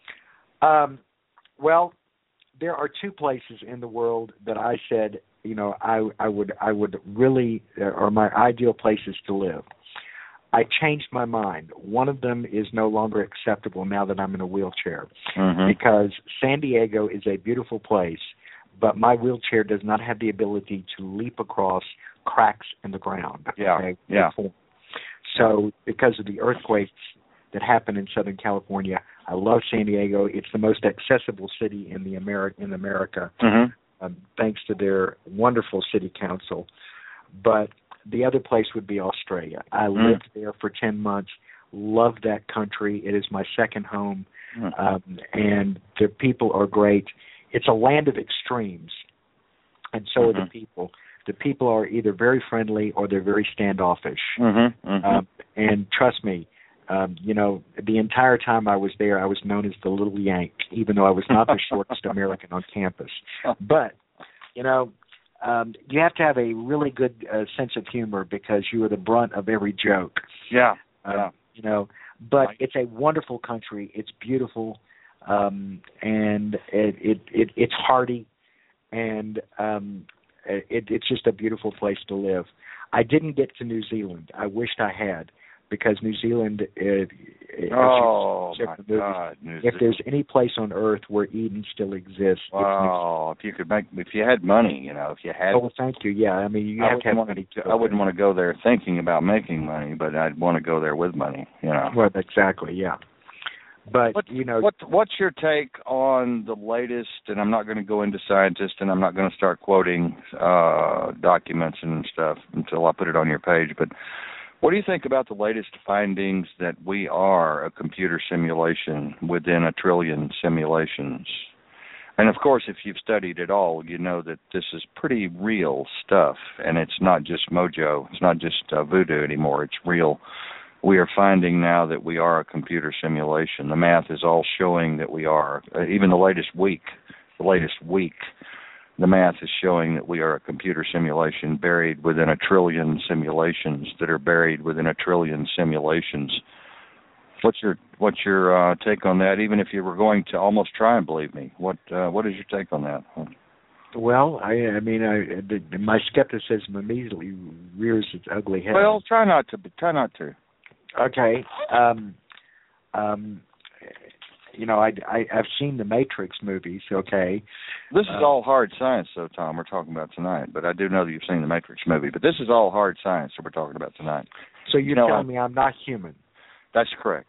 Well, there are two places in the world that I said, I would really, or my ideal places to live. I changed my mind. One of them is no longer acceptable now that I'm in a wheelchair, because San Diego is a beautiful place, but my wheelchair does not have the ability to leap across cracks in the ground. Yeah, okay? yeah. So because of the earthquakes that happen in Southern California, I love San Diego. It's the most accessible city in America, thanks to their wonderful city council. But the other place would be Australia. I lived there for 10 months, loved that country. It is my second home, and the people are great. It's a land of extremes, and so are the people. The people are either very friendly or they're very standoffish. And trust me, the entire time I was there, I was known as the Little Yank, even though I was not the shortest American on campus. But, you have to have a really good sense of humor because you are the brunt of every joke. Yeah. But it's a wonderful country. It's beautiful, and it's hardy, and it's just a beautiful place to live. I didn't get to New Zealand. I wished I had, because New Zealand. If there's any place on Earth where Eden still exists. Wow! If you had money, if you had. Oh, thank you. Yeah, I mean, you have to have money. I wouldn't want to go there thinking about making money, but I'd want to go there with money. Well, exactly. Yeah. But what's your take on the latest? And I'm not going to go into scientists, and I'm not going to start quoting documents and stuff until I put it on your page. But what do you think about the latest findings that we are a computer simulation within a trillion simulations? And of course, if you've studied it all, you know that this is pretty real stuff, and it's not just mojo. It's not just voodoo anymore. It's real. We are finding now that we are a computer simulation. The math is all showing that we are. Even the latest week, the math is showing that we are a computer simulation buried within a trillion simulations that are buried within a trillion simulations. What's your take on that? Even if you were going to almost try and believe me, what is your take on that? Well, I mean, my skepticism immediately rears its ugly head. Well, try not to. Okay. You know, I've seen the Matrix movies. Okay. This is all hard science, though, Tom. We're talking about tonight. But I do know that you've seen the Matrix movie. But this is all hard science that we're talking about tonight. So you're telling me I'm not human? That's correct.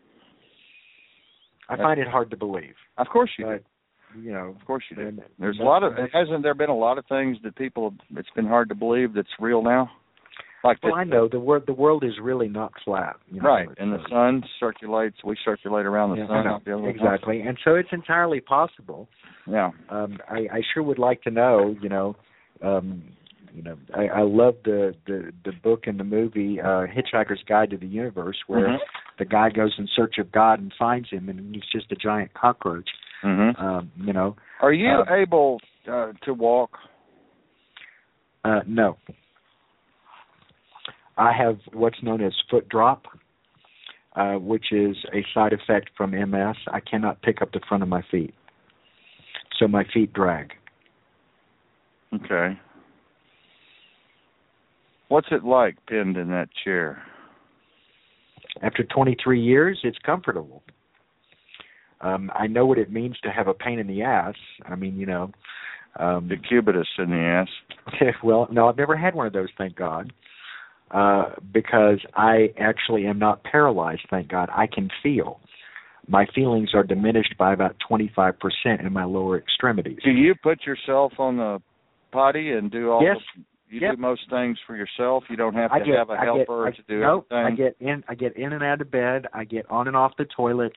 I find it hard to believe. Of course you do. You know, of course you do. There's a lot of. Hasn't there been a lot of things that people? It's been hard to believe that's real now. Like well, I know the world is really not flat. You know, right, and the sun circulates. We circulate around the sun. Exactly, and so it's entirely possible. Yeah. I sure would like to know. I love the book and the movie Hitchhiker's Guide to the Universe, where the guy goes in search of God and finds him, and he's just a giant cockroach. Are you able to walk? No. I have what's known as foot drop, which is a side effect from MS. I cannot pick up the front of my feet, so my feet drag. Okay. What's it like pinned in that chair? After 23 years, it's comfortable. I know what it means to have a pain in the ass. I mean, the cubitus in the ass. Well, no, I've never had one of those, thank God, because I actually am not paralyzed, thank God. I can feel. My feelings are diminished by about 25% in my lower extremities. Do you put yourself on the potty and do all yes. You do most things for yourself. You don't have to have a helper to do everything. I get in and out of bed. I get on and off the toilet.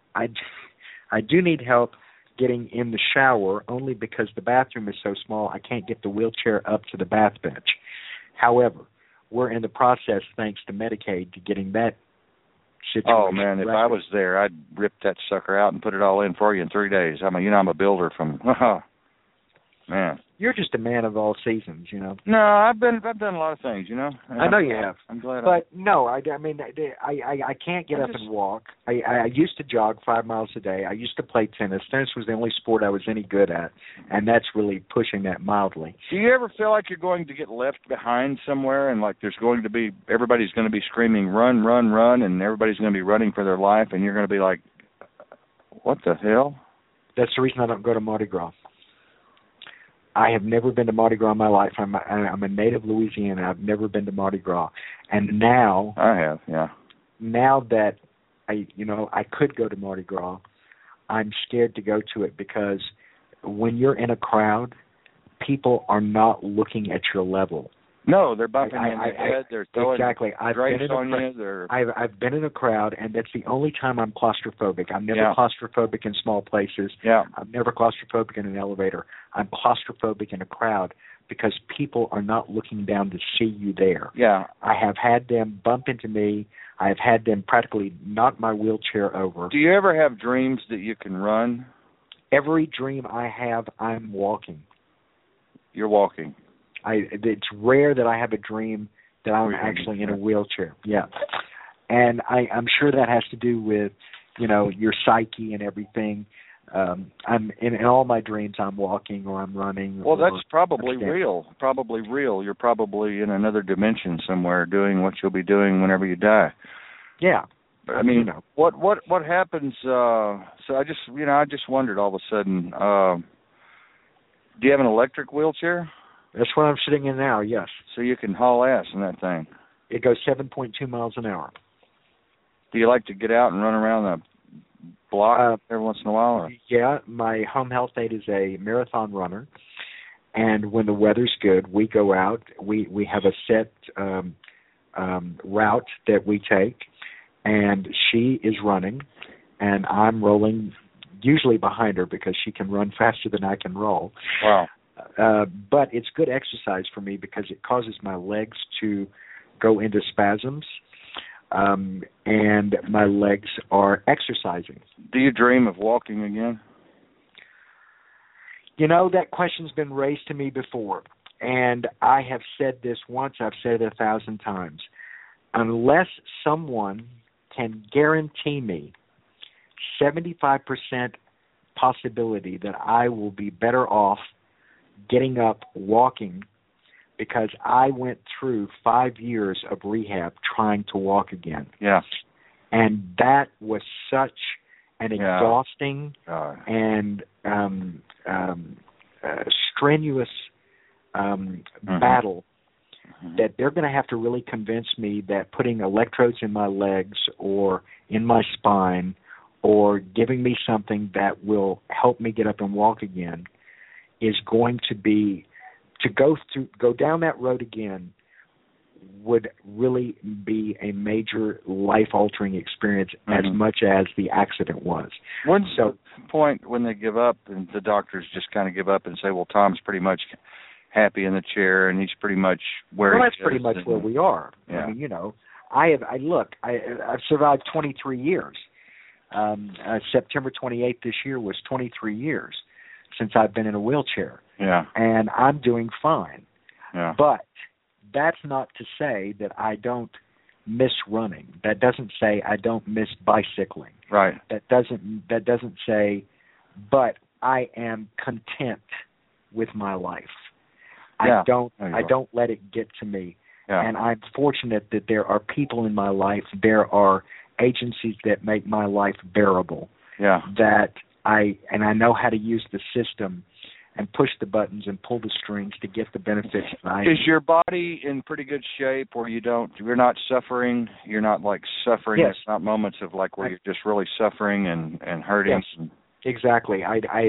I do need help getting in the shower only because the bathroom is so small I can't get the wheelchair up to the bath bench. However, we're in the process, thanks to Medicaid, to getting that situation. Oh man, if I was there, I'd rip that sucker out and put it all in for you in 3 days. I mean, I'm a builder from. Man. You're just a man of all seasons, No, I've done a lot of things, I know you have. I'm glad. But no, I mean, I can't get up and walk. I used to jog 5 miles a day. I used to play tennis. Tennis was the only sport I was any good at, and that's really pushing that mildly. Do you ever feel like you're going to get left behind somewhere, and like everybody's going to be screaming, run, run, run, and everybody's going to be running for their life, and you're going to be like, what the hell? That's the reason I don't go to Mardi Gras. I have never been to Mardi Gras in my life. I'm a native Louisiana. I've never been to Mardi Gras, and now I have. Yeah. Now that I could go to Mardi Gras, I'm scared to go to it because when you're in a crowd, people are not looking at your level. No, they're bumping in their head. They're throwing exactly. drapes on you. I've been in a crowd, and that's the only time I'm claustrophobic. I'm never claustrophobic in small places. Yeah. I'm never claustrophobic in an elevator. I'm claustrophobic in a crowd because people are not looking down to see you there. Yeah. I have had them bump into me. I have had them practically knock my wheelchair over. Do you ever have dreams that you can run? Every dream I have, I'm walking. You're walking. It's rare that I have a dream that I'm actually in a wheelchair. Yeah. And I'm sure that has to do with, your psyche and everything. I'm in all my dreams I'm walking or I'm running. Well, that's probably real. Probably real. You're probably in another dimension somewhere doing what you'll be doing whenever you die. Yeah. I mean, what happens so I just wondered all of a sudden, do you have an electric wheelchair? That's what I'm sitting in now, yes. So you can haul ass in that thing. It goes 7.2 miles an hour. Do you like to get out and run around the block every once in a while? Or? Yeah, my home health aide is a marathon runner, and when the weather's good, we go out. We have a set route that we take, and she is running, and I'm rolling usually behind her because she can run faster than I can roll. Wow. But it's good exercise for me because it causes my legs to go into spasms, and my legs are exercising. Do you dream of walking again? You know, that question's been raised to me before, and I have said this once, I've said it 1,000 times. Unless someone can guarantee me 75% possibility that I will be better off getting up, walking, because I went through 5 years of rehab trying to walk again. Yeah. And that was such an exhausting and strenuous battle that they're going to have to really convince me that putting electrodes in my legs or in my spine or giving me something that will help me get up and walk again is going to be, to go down that road again would really be a major life-altering experience as much as the accident was. When's the point when they give up and the doctors just kind of give up and say, well, Tom's pretty much happy in the chair and he's pretty much where he is? Well, that's pretty much where we are. Yeah. I mean, you know, I've survived 23 years. September 28th this year was 23 years since I've been in a wheelchair. Yeah. And I'm doing fine. Yeah. But that's not to say that I don't miss running. That doesn't say I don't miss bicycling. Right. That doesn't say, but I am content with my life. Yeah. I don't let it get to me. Yeah. And I'm fortunate that there are people in my life, there are agencies that make my life bearable. Yeah. That I know how to use the system and push the buttons and pull the strings to get the benefits that I Is your body in pretty good shape where you're not suffering? You're not like suffering. Yes. It's not moments of like where you're just really suffering and hurting. Yes. Exactly.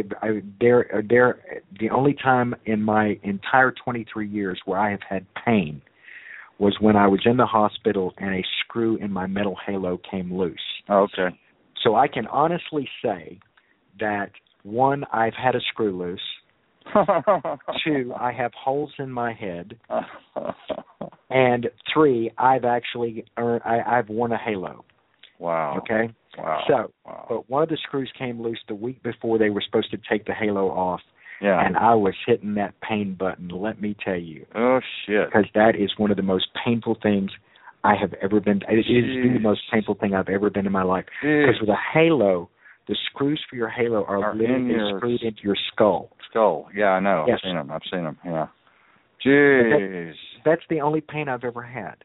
The only time in my entire 23 years where I have had pain was when I was in the hospital and a screw in my metal halo came loose. Oh, okay. So I can honestly say that, 1, I've had a screw loose. 2, I have holes in my head. And 3, I've worn a halo. Wow. Okay? Wow. So, but one of the screws came loose the week before they were supposed to take the halo off. Yeah. And I was hitting that pain button, let me tell you. Oh, shit. Because that is one of the most painful things I have ever been. It is the most painful thing I've ever been in my life. Because with a halo, the screws for your halo are literally screwed into your skull. Yeah, I know. Yes. I've seen them. Yeah. Jeez. That's the only pain I've ever had.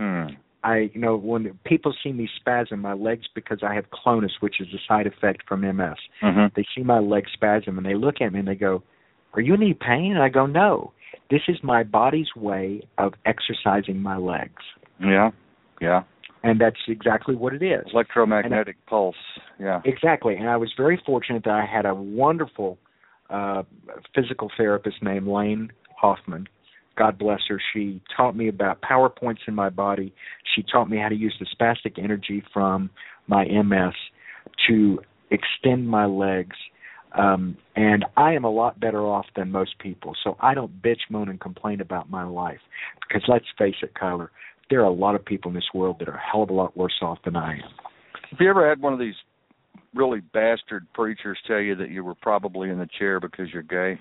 When people see me spasm my legs because I have clonus, which is a side effect from MS, they see my legs spasm and they look at me and they go, "Are you in any pain?" And I go, "No. This is my body's way of exercising my legs." Yeah, yeah. And that's exactly what it is. Electromagnetic pulse, yeah. Exactly. And I was very fortunate that I had a wonderful physical therapist named Lane Hoffman. God bless her. She taught me about power points in my body. She taught me how to use the spastic energy from my MS to extend my legs. And I am a lot better off than most people. So I don't bitch, moan, and complain about my life. Because let's face it, Kyler, there are a lot of people in this world that are a hell of a lot worse off than I am. Have you ever had one of these really bastard preachers tell you that you were probably in the chair because you're gay?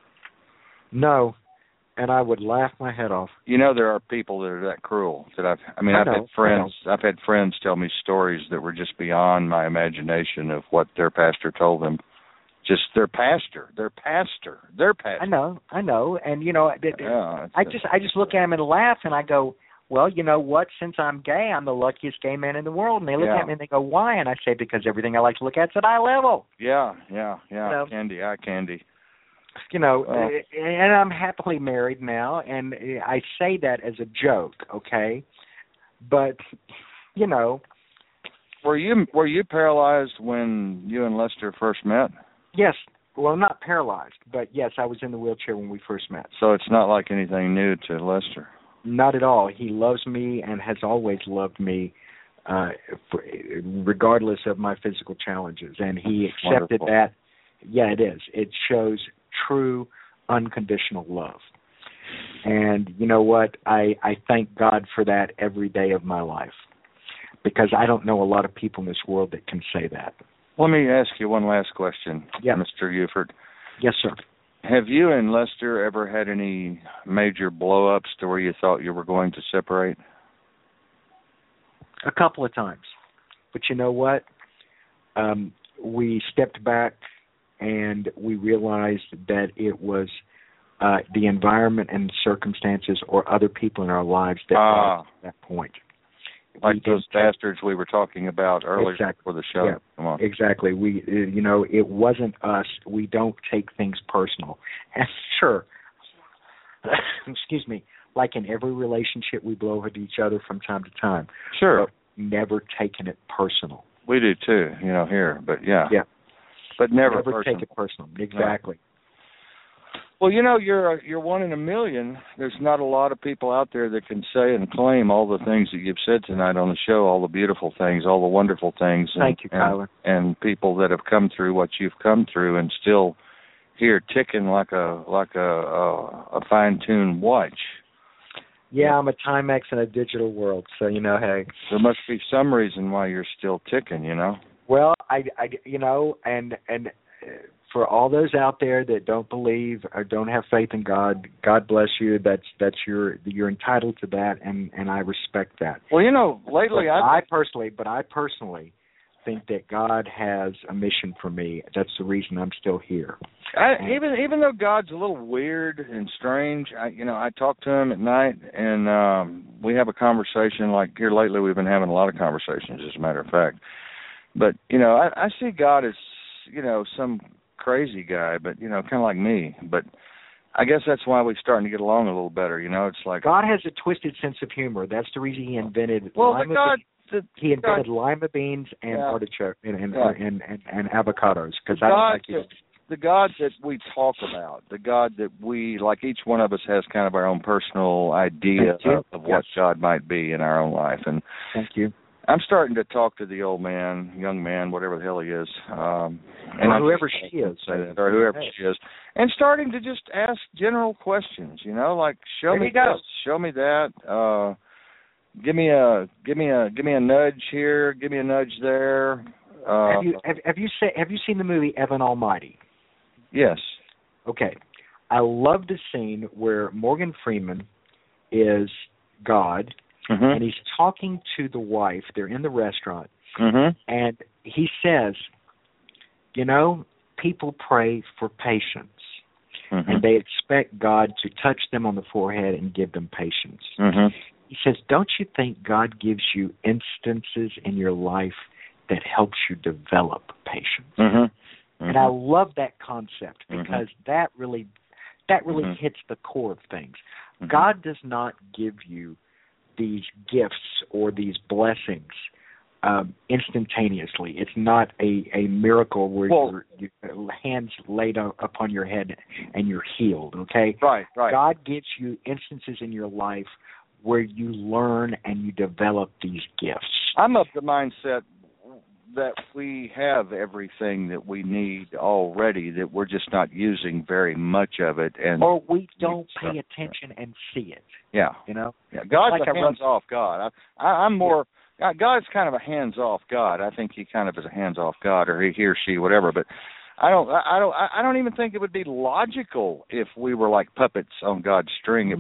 No, and I would laugh my head off. You know, there are people that are that cruel. I've had friends tell me stories that were just beyond my imagination of what their pastor told them. Just their pastor. I know, and I just look at him and laugh, and I go, well, you know what? Since I'm gay, I'm the luckiest gay man in the world. And they look at me and they go, why? And I say, because everything I like to look at is at eye level. Yeah. Eye candy. And I'm happily married now, and I say that as a joke, okay? But, Were you paralyzed when you and Lester first met? Yes. Well, not paralyzed, but yes, I was in the wheelchair when we first met. So it's not like anything new to Lester? Not at all. He loves me and has always loved me regardless of my physical challenges. And he accepted Wonderful. that. Yeah, it is. It shows true, unconditional love. And you know what? I thank God for that every day of my life, because I don't know a lot of people in this world that can say that. Let me ask you one last question, Yeah. Mr. Uford. Yes, sir. Have you and Lester ever had any major blow-ups to where you thought you were going to separate? A couple of times. But you know what? We stepped back and we realized that it was the environment and circumstances or other people in our lives that brought us to that point. Like those bastards we were talking about earlier Exactly. before the show. Yeah. Come on. Exactly. We, it wasn't us. We don't take things personal. And sure, excuse me, like in every relationship, we blow at each other from time to time. Sure. But never taking it personal. We do too, here. But yeah. Yeah. But never take it personal. Exactly. Well, you're one in a million. There's not a lot of people out there that can say and claim all the things that you've said tonight on the show, all the beautiful things, all the wonderful things. Thank you, Kyler. And people that have come through what you've come through and still here ticking like a fine-tuned watch. Yeah, I'm a Timex in a digital world, so hey. There must be some reason why you're still ticking, Well, I and for all those out there that don't believe or don't have faith in God, God bless you. That's you're entitled to that, and I respect that. Well, lately I personally think that God has a mission for me. That's the reason I'm still here. Even though God's a little weird and strange, I talk to him at night, and we have a conversation. Like here lately, we've been having a lot of conversations, as a matter of fact. But I see God as some crazy guy, but kind of like me. But I guess that's why we're starting to get along a little better. It's like God has a twisted sense of humor. That's the reason he invented he invented lima beans and artichoke and avocados, because I don't like it. The God that we talk about, the God that we, like each one of us has kind of our own personal idea of what God might be in our own life. And thank you. I'm starting to talk to the old man, young man, whatever the hell he is. And whoever she is. Or whoever she is. And starting to just ask general questions, like show me this, show me that. Give me a nudge here, give me a nudge there. Have you seen the movie Evan Almighty? Yes. Okay. I love the scene where Morgan Freeman is God, and he's talking to the wife. They're in the restaurant, and he says, people pray for patience, and they expect God to touch them on the forehead and give them patience. He says, don't you think God gives you instances in your life that helps you develop patience? And I love that concept, because that really hits the core of things. God does not give you these gifts or these blessings instantaneously. It's not a miracle where your hands laid upon your head and you're healed, okay? Right. God gives you instances in your life where you learn and you develop these gifts. I'm of the mindset that we have everything that we need already, that we're just not using very much of it, or we don't pay attention and see it. Yeah. God's like a hands-off God. I'm more. God's kind of a hands-off God. I think he kind of is a hands-off God, or he or she, whatever. But I don't even think it would be logical if we were like puppets on God's string.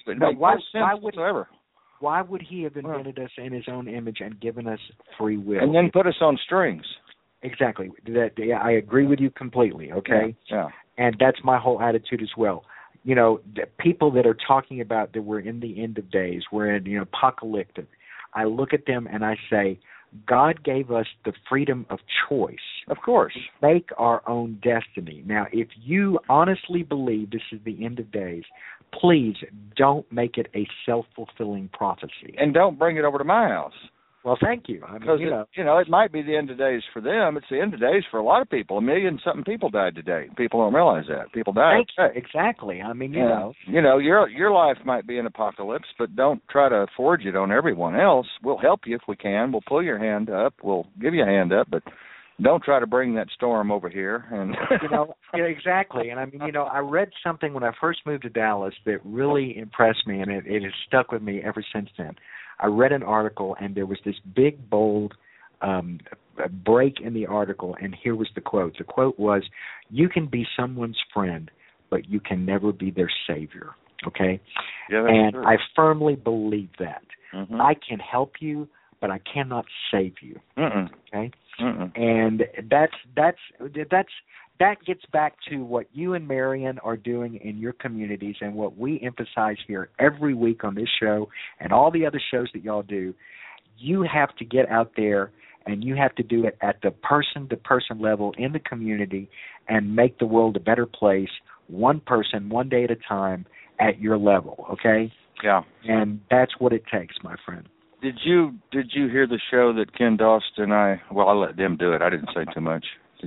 Why would he have invented us in his own image and given us free will? And then put us on strings. Exactly. I agree with you completely, okay? Yeah. And that's my whole attitude as well. The people that are talking about that we're in the end of days, we're in apocalyptic, I look at them and I say, God gave us the freedom of choice. Of course. To make our own destiny. Now, if you honestly believe this is the end of days, please don't make it a self-fulfilling prophecy. And don't bring it over to my house. Well, thank you. I mean, it might be the end of days for them. It's the end of days for a lot of people. 1 million something people died today. People don't realize that. People died. Exactly. I mean, your life might be an apocalypse, but don't try to forge it on everyone else. We'll help you if we can. We'll pull your hand up. We'll give you a hand up, but don't try to bring that storm over here. And exactly. And I mean, I read something when I first moved to Dallas that really impressed me, and it has stuck with me ever since then. I read an article, and there was this big, bold break in the article, and here was the quote. The quote was, "You can be someone's friend, but you can never be their savior." Okay? Yeah, that's and true. I firmly believe that. Mm-hmm. I can help you, but I cannot save you. Mm-mm. Okay? Mm-mm. And that gets back to what you and Marion are doing in your communities and what we emphasize here every week on this show and all the other shows that y'all do. You have to get out there and you have to do it at the person-to-person level in the community and make the world a better place, one person, one day at a time, at your level, okay? Yeah. And that's what it takes, my friend. Did you hear the show that Ken Dost and I let them do it. I didn't say too much.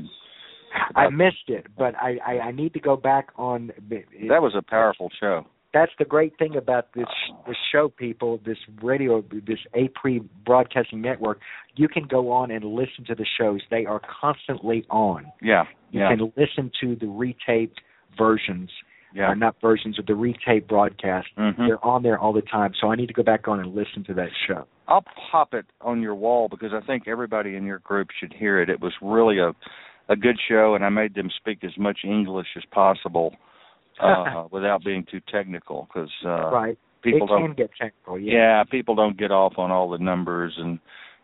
I missed it, but I need to go back on. That was a powerful show. That's the great thing about this show, people, this radio, this APRI Broadcasting Network. You can go on and listen to the shows. They are constantly on. Yeah. You can listen to the retaped versions. Yeah. Not versions of the retaped broadcast. Mm-hmm. They're on there all the time. So I need to go back on and listen to that show. I'll pop it on your wall because I think everybody in your group should hear it. It was really a good show, and I made them speak as much English as possible without being too technical because right. People can get technical. Yeah, people don't get off on all the numbers and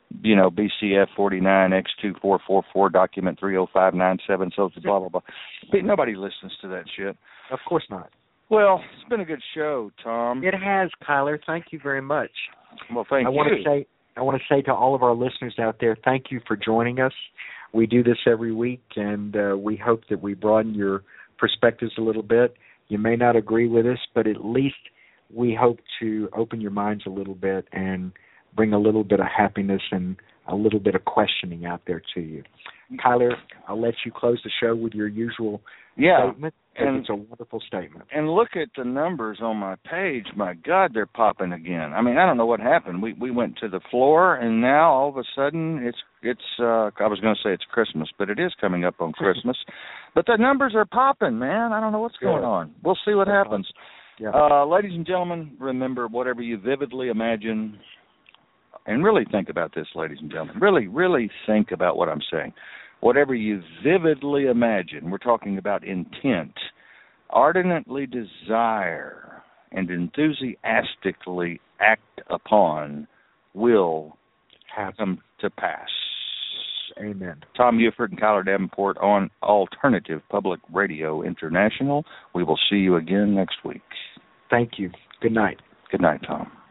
BCF 49 X2444 document 30597 so blah blah blah. Nobody listens to that shit. Of course not. Well, it's been a good show, Tom. It has, Kyler. Thank you very much. Well, thank you. I want to say to all of our listeners out there, thank you for joining us. We do this every week, and we hope that we broaden your perspectives a little bit. You may not agree with us, but at least we hope to open your minds a little bit and bring a little bit of happiness and a little bit of questioning out there to you. Kyler, I'll let you close the show with your usual statement. And it's a wonderful statement. And look at the numbers on my page. My God, they're popping again. I mean, I don't know what happened. We went to the floor, and now all of a sudden it's I was going to say it's Christmas, but it is coming up on Christmas. But the numbers are popping, man. I don't know what's going on. We'll see what happens. Yeah. Ladies and gentlemen, remember, whatever you vividly imagine, and really think about this, ladies and gentlemen. Really, really think about what I'm saying. Whatever you vividly imagine, we're talking about intent, ardently desire, and enthusiastically act upon will come to pass. Amen. Tom Buford and Kyler Davenport on Alternative Public Radio International. We will see you again next week. Thank you. Good night. Good night, Tom.